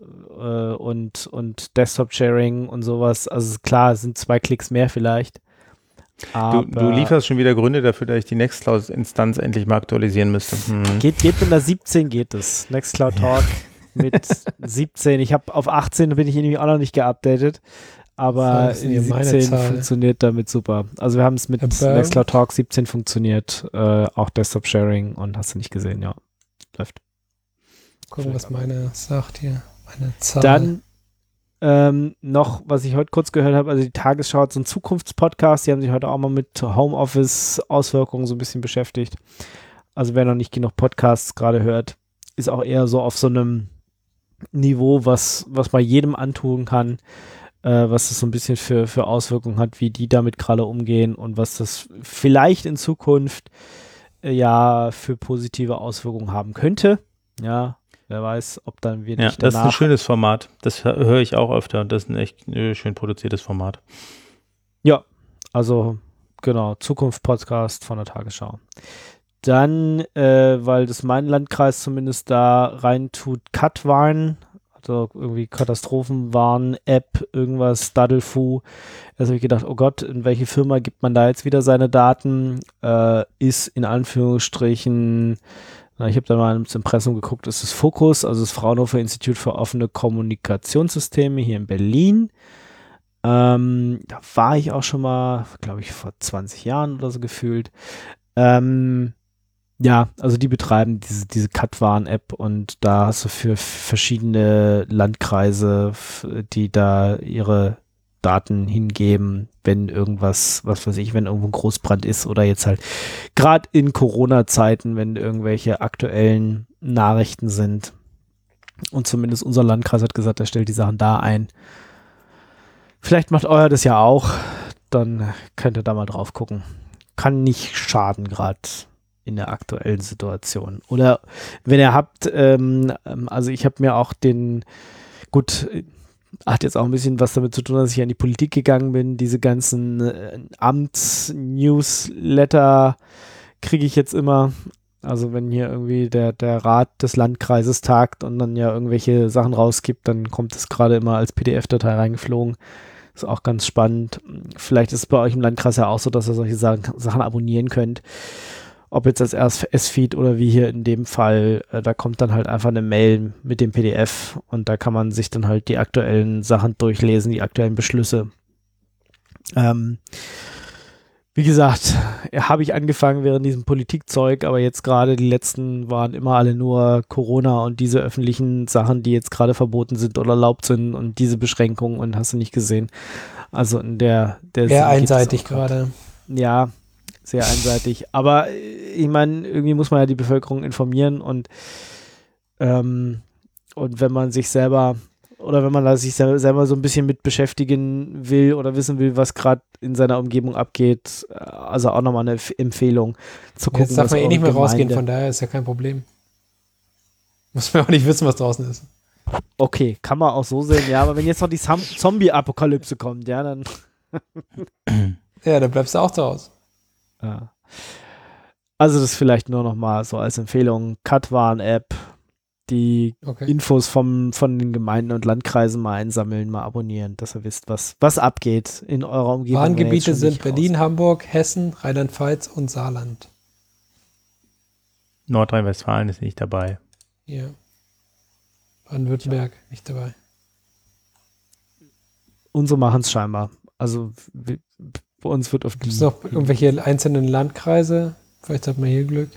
und Desktop-Sharing und sowas. Also klar, es sind 2 Klicks mehr vielleicht. Du lieferst schon wieder Gründe dafür, dass ich die Nextcloud-Instanz endlich mal aktualisieren müsste. Geht mit der 17 geht es. Nextcloud Talk mit 17. Ich habe auf 18, bin ich irgendwie auch noch nicht geupdatet. Aber die 17 funktioniert damit super. Also wir haben es mit Nextcloud Talk 17 funktioniert. Auch Desktop-Sharing und hast du nicht gesehen, ja. Läuft. Gucken, was meine sagt hier. Meine Zahl. Dann noch, was ich heute kurz gehört habe, also die Tagesschau hat so einen Zukunftspodcast, die haben sich heute auch mal mit Homeoffice-Auswirkungen so ein bisschen beschäftigt. Also wer noch nicht genug Podcasts gerade hört, ist auch eher so auf so einem Niveau, was man jedem antun kann, was das so ein bisschen für Auswirkungen hat, wie die damit gerade umgehen und was das vielleicht in Zukunft für positive Auswirkungen haben könnte. Ja, wer weiß, ob dann wir nicht das ist ein schönes Format. Das höre ich auch öfter. Das ist ein echt schön produziertes Format. Ja, also genau, Zukunft-Podcast von der Tagesschau. Dann, weil das mein Landkreis zumindest da rein tut, Katwarn, also irgendwie Katastrophenwarn-App, irgendwas, Daddlefu. Also habe ich gedacht, oh Gott, in welche Firma gibt man da jetzt wieder seine Daten? Ist in Anführungsstrichen, ich habe da mal ins Impressum geguckt, ist das Fokus, also das Fraunhofer Institut für offene Kommunikationssysteme hier in Berlin. Da war ich auch schon mal, glaube ich, vor 20 Jahren oder so gefühlt. Ja, also die betreiben diese Katwarn-App und da hast du für verschiedene Landkreise, die da ihre Daten hingeben, wenn irgendwas, was weiß ich, wenn irgendwo ein Großbrand ist oder jetzt halt gerade in Corona-Zeiten, wenn irgendwelche aktuellen Nachrichten sind. Und zumindest unser Landkreis hat gesagt, er stellt die Sachen da ein. Vielleicht macht euer das ja auch, dann könnt ihr da mal drauf gucken. Kann nicht schaden gerade in der aktuellen Situation. Oder wenn ihr habt, also ich habe mir auch hat jetzt auch ein bisschen was damit zu tun, dass ich an die Politik gegangen bin. Diese ganzen Amts-Newsletter kriege ich jetzt immer. Also wenn hier irgendwie der Rat des Landkreises tagt und dann ja irgendwelche Sachen rausgibt, dann kommt es gerade immer als PDF-Datei reingeflogen. Ist auch ganz spannend. Vielleicht ist es bei euch im Landkreis ja auch so, dass ihr solche Sachen abonnieren könnt. ob jetzt als RSS-Feed oder wie hier in dem Fall, da kommt dann halt einfach eine Mail mit dem PDF und da kann man sich dann halt die aktuellen Sachen durchlesen, die aktuellen Beschlüsse. Wie gesagt, habe ich angefangen während diesem Politikzeug, aber jetzt gerade die letzten waren immer alle nur Corona und diese öffentlichen Sachen, die jetzt gerade verboten sind oder erlaubt sind und diese Beschränkungen und hast du nicht gesehen. Also in der sehr einseitig gerade. Ja, sehr einseitig. Aber ich meine, irgendwie muss man ja die Bevölkerung informieren und wenn man sich selber oder wenn man da sich selber so ein bisschen mit beschäftigen will oder wissen will, was gerade in seiner Umgebung abgeht, also auch nochmal eine Empfehlung zu gucken. Jetzt darf man nicht mehr rausgehen, von daher ist ja kein Problem. Muss man auch nicht wissen, was draußen ist. Okay, kann man auch so sehen, ja, aber wenn jetzt noch die Zombie-Apokalypse kommt, ja, dann ja, dann bleibst du auch zu Hause. Ja. Also das vielleicht nur noch mal so als Empfehlung, Katwarn-App, die Infos von den Gemeinden und Landkreisen mal einsammeln, mal abonnieren, dass ihr wisst, was abgeht in eurer Umgebung. Warngebiete sind Berlin, Hamburg, Hessen, Rheinland-Pfalz und Saarland. Nordrhein-Westfalen ist nicht dabei. Ja. Baden-Württemberg nicht dabei. Unsere machen es scheinbar. Also bei uns wird auf die... Gibt es noch irgendwelche einzelnen Landkreise? Vielleicht hat man hier Glück.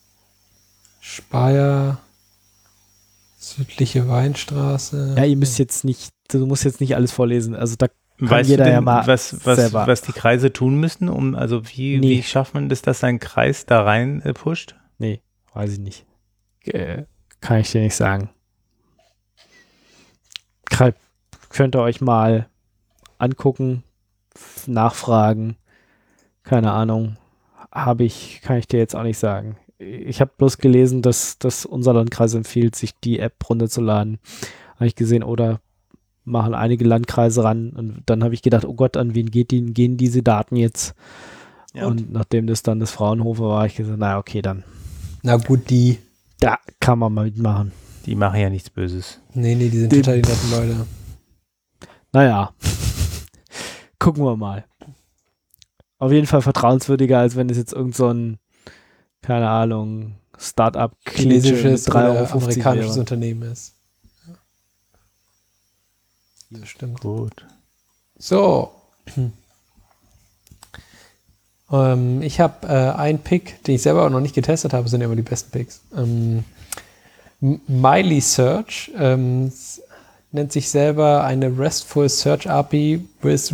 Speyer, südliche Weinstraße. Ja, du musst jetzt nicht alles vorlesen. Also da kann weißt jeder du denn, ja mal selber. Was die Kreise tun müssen, wie schafft man das, dass ein Kreis da rein pusht? Nee, weiß ich nicht. Kann ich dir nicht sagen. Könnt ihr euch mal angucken, nachfragen. Keine Ahnung. Kann ich dir jetzt auch nicht sagen. Ich habe bloß gelesen, dass unser Landkreis empfiehlt, sich die App runterzuladen. Habe ich gesehen, oder machen einige Landkreise ran. Und dann habe ich gedacht, oh Gott, an wen gehen diese Daten jetzt? Ja. Und nachdem das dann das Fraunhofer war, habe ich gesagt, naja, okay, dann. Na gut, da kann man mal mitmachen. Die machen ja nichts Böses. Nee, die sind total die netten Leute. Naja, gucken wir mal. Auf jeden Fall vertrauenswürdiger, als wenn es jetzt irgend so ein, keine Ahnung, Start-up chinesisches oder amerikanisches Unternehmen ist. Ja. Das stimmt. Gut. So. Ich habe einen Pick, den ich selber auch noch nicht getestet habe, sind ja immer die besten Picks. Miley Search nennt sich selber eine RESTful Search API with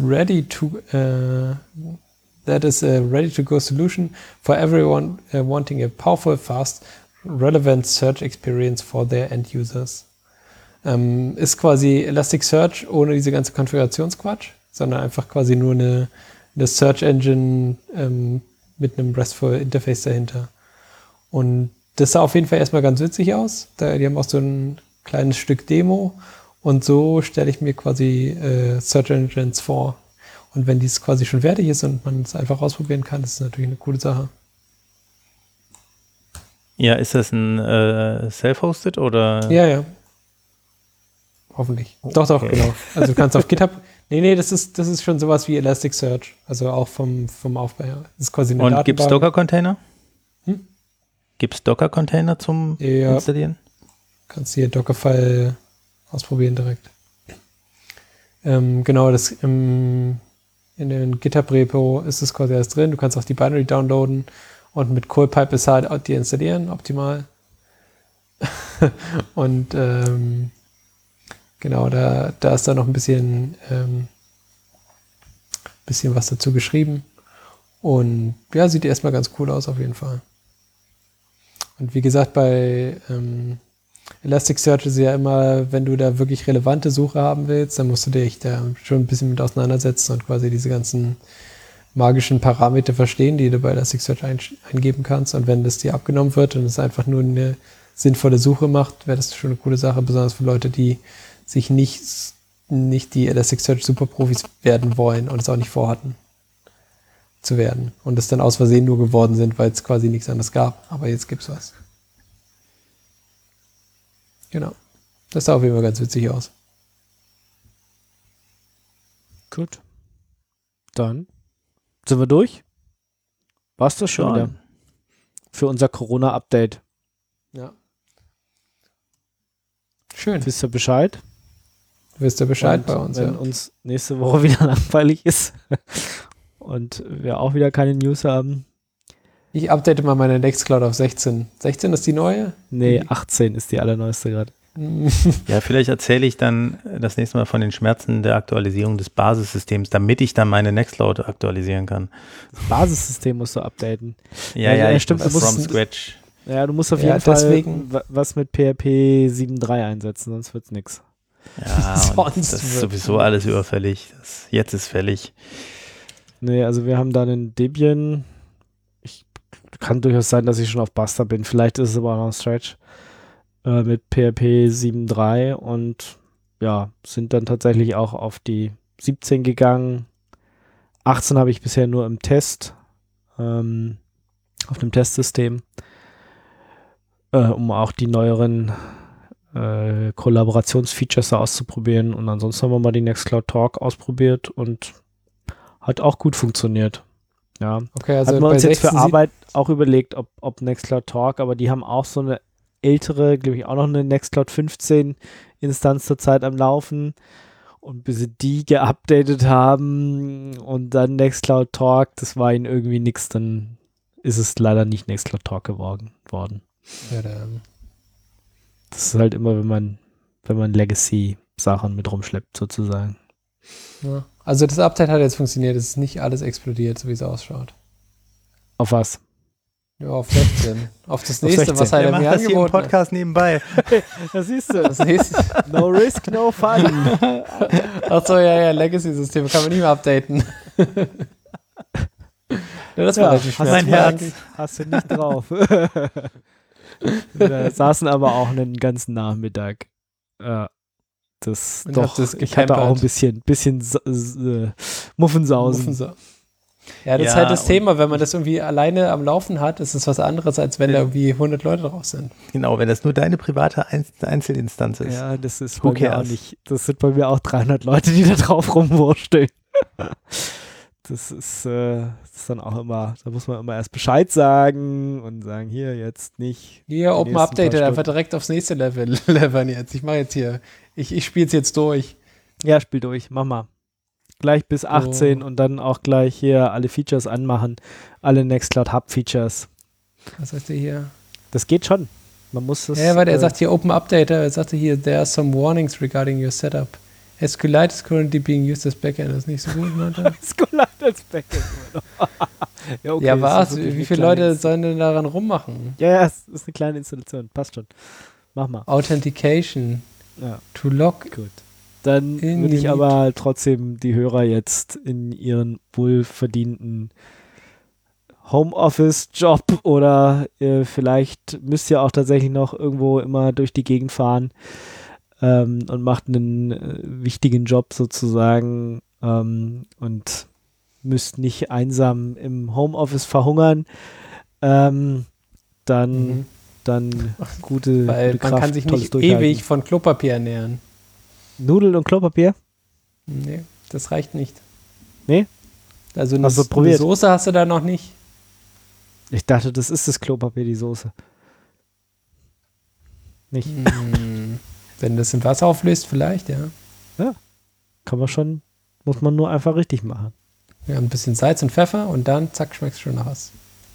ready-to-go solution for everyone wanting a powerful, fast, relevant search experience for their end users. Ist quasi Elasticsearch ohne diese ganze Konfigurationsquatsch, sondern einfach quasi nur eine Search Engine mit einem RESTful Interface dahinter. Und das sah auf jeden Fall erstmal ganz witzig aus. Die haben auch so ein kleines Stück Demo. Und so stelle ich mir quasi Search Engines vor. Und wenn dies quasi schon fertig ist und man es einfach ausprobieren kann, ist es natürlich eine coole Sache. Ja, ist das ein Self-Hosted oder? Ja. Hoffentlich. Oh, doch, okay. Genau. Also du kannst auf GitHub. Nee, das ist schon sowas wie Elasticsearch. Also auch vom Aufbau her. Das ist quasi eine Datenbank. Und gibt es Docker-Container? Gibt es Docker-Container zum Installieren? Kannst hier Dockerfile ausprobieren direkt. Genau, das in den GitHub-Repo ist es quasi alles drin. Du kannst auch die Binary downloaden und mit CoalPipe ist halt die installieren, optimal. Und genau, da ist dann noch ein bisschen was dazu geschrieben. Und ja, sieht erstmal ganz cool aus auf jeden Fall. Und wie gesagt, bei Elasticsearch ist ja immer, wenn du da wirklich relevante Suche haben willst, dann musst du dich da schon ein bisschen mit auseinandersetzen und quasi diese ganzen magischen Parameter verstehen, die du bei Elasticsearch eingeben kannst. Und wenn das dir abgenommen wird und es einfach nur eine sinnvolle Suche macht, wäre das schon eine coole Sache, besonders für Leute, die sich nicht die Elasticsearch Superprofis werden wollen und es auch nicht vorhatten zu werden. Und es dann aus Versehen nur geworden sind, weil es quasi nichts anderes gab. Aber jetzt gibt's was. Genau. Das sah auf jeden Fall ganz witzig aus. Gut. Dann sind wir durch. War's das schon wieder? für unser Corona-Update. Ja. Schön. Wisst ihr Bescheid? Wisst ihr Bescheid und bei uns, wenn uns nächste Woche wieder langweilig ist und wir auch wieder keine News haben. Ich update mal meine Nextcloud auf 16. 16 ist die neue? Nee, 18 ist die allerneueste gerade. Ja, vielleicht erzähle ich dann das nächste Mal von den Schmerzen der Aktualisierung des Basissystems, damit ich dann meine Nextcloud aktualisieren kann. Das Basissystem musst du updaten. Ja, ich stimmt. muss from scratch. Ja, du musst auf jeden Fall was mit PHP 7.3 einsetzen, sonst wird's nix. Ja, das ist sowieso alles überfällig. Jetzt ist fällig. Nee, also wir haben da einen Debian. Kann durchaus sein, dass ich schon auf Buster bin. Vielleicht ist es aber auch noch ein Stretch. Mit PHP 7.3 und ja, sind dann tatsächlich auch auf die 17 gegangen. 18 habe ich bisher nur im Test, auf dem Testsystem, um auch die neueren Kollaborationsfeatures da auszuprobieren. Und ansonsten haben wir mal die Nextcloud Talk ausprobiert und hat auch gut funktioniert. Ja, okay, also hatten wir uns jetzt für Arbeit auch überlegt, ob Nextcloud Talk, aber die haben auch so eine ältere, glaube ich, auch noch eine Nextcloud 15 Instanz zurzeit am Laufen. Und bis sie die geupdatet haben und dann Nextcloud Talk, das war ihnen irgendwie nichts, dann ist es leider nicht Nextcloud Talk geworden. Ja, das ist halt immer, wenn man Legacy-Sachen mit rumschleppt, sozusagen. Ja. Also das Update hat jetzt funktioniert, es ist nicht alles explodiert, so wie es ausschaut. Auf was? Ja, auf 16. Auf das nächste, was halt mir angeboten hat. Podcast nebenbei. Das siehst du. Das nächste. No risk, no fun. Achso, ja, Legacy-System kann man nicht mehr updaten. Ja, das war richtig schwer. Mein Herz. Hast du nicht drauf. Wir saßen aber auch einen ganzen Nachmittag. Ich hatte auch ein bisschen Muffensausen. Ja, das ist halt das Thema, wenn man das irgendwie alleine am Laufen hat, ist es was anderes, als wenn da irgendwie 100 Leute drauf sind. Genau, wenn das nur deine private Einzelinstanz ist. Ja, das ist bei mir auch nicht. Das sind bei mir auch 300 Leute, die da drauf rumwursteln. Das ist dann auch immer, da muss man immer erst Bescheid sagen und sagen, hier jetzt nicht. Hier, Open Updated, einfach direkt aufs nächste Level jetzt. Ich mache jetzt hier, ich spiele es jetzt durch. Ja, spiel durch, mach mal. Gleich bis 18 und dann auch gleich hier alle Features anmachen. Alle Nextcloud Hub Features. Was heißt der hier? Das geht schon. Man muss das. Ja, weil er sagt hier Open Update, er sagte hier, there are some warnings regarding your setup. SQLite is currently being used as backend. Das ist nicht so gut, meinte er. SQLite als Backend. Ja, okay, ja, was? Wie viele Leute sollen denn daran rummachen? Ja, es ist eine kleine Installation. Passt schon. Mach mal. Authentication. Ja. To log. Gut. Dann würde ich aber trotzdem die Hörer jetzt in ihren wohlverdienten Homeoffice-Job oder vielleicht müsst ihr auch tatsächlich noch irgendwo immer durch die Gegend fahren und macht einen wichtigen Job sozusagen und müsst nicht einsam im Homeoffice verhungern, dann gute Weil Kraft, man kann sich nicht ewig von Klopapier ernähren. Nudeln und Klopapier? Nee, das reicht nicht. Nee? Also eine Soße hast du da noch nicht? Ich dachte, das ist das Klopapier, die Soße. Nicht? Wenn das in Wasser auflöst, vielleicht, ja. Ja, kann man schon, muss man nur einfach richtig machen. Ja, ein bisschen Salz und Pfeffer und dann, zack, schmeckst du schon nach was.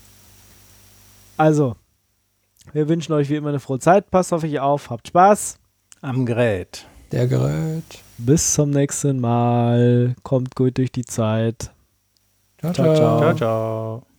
Also, wir wünschen euch wie immer eine frohe Zeit. Passt auf euch auf, habt Spaß. Am Gerät. Der Gerät. Bis zum nächsten Mal. Kommt gut durch die Zeit. Ciao, ciao. Ciao, ciao.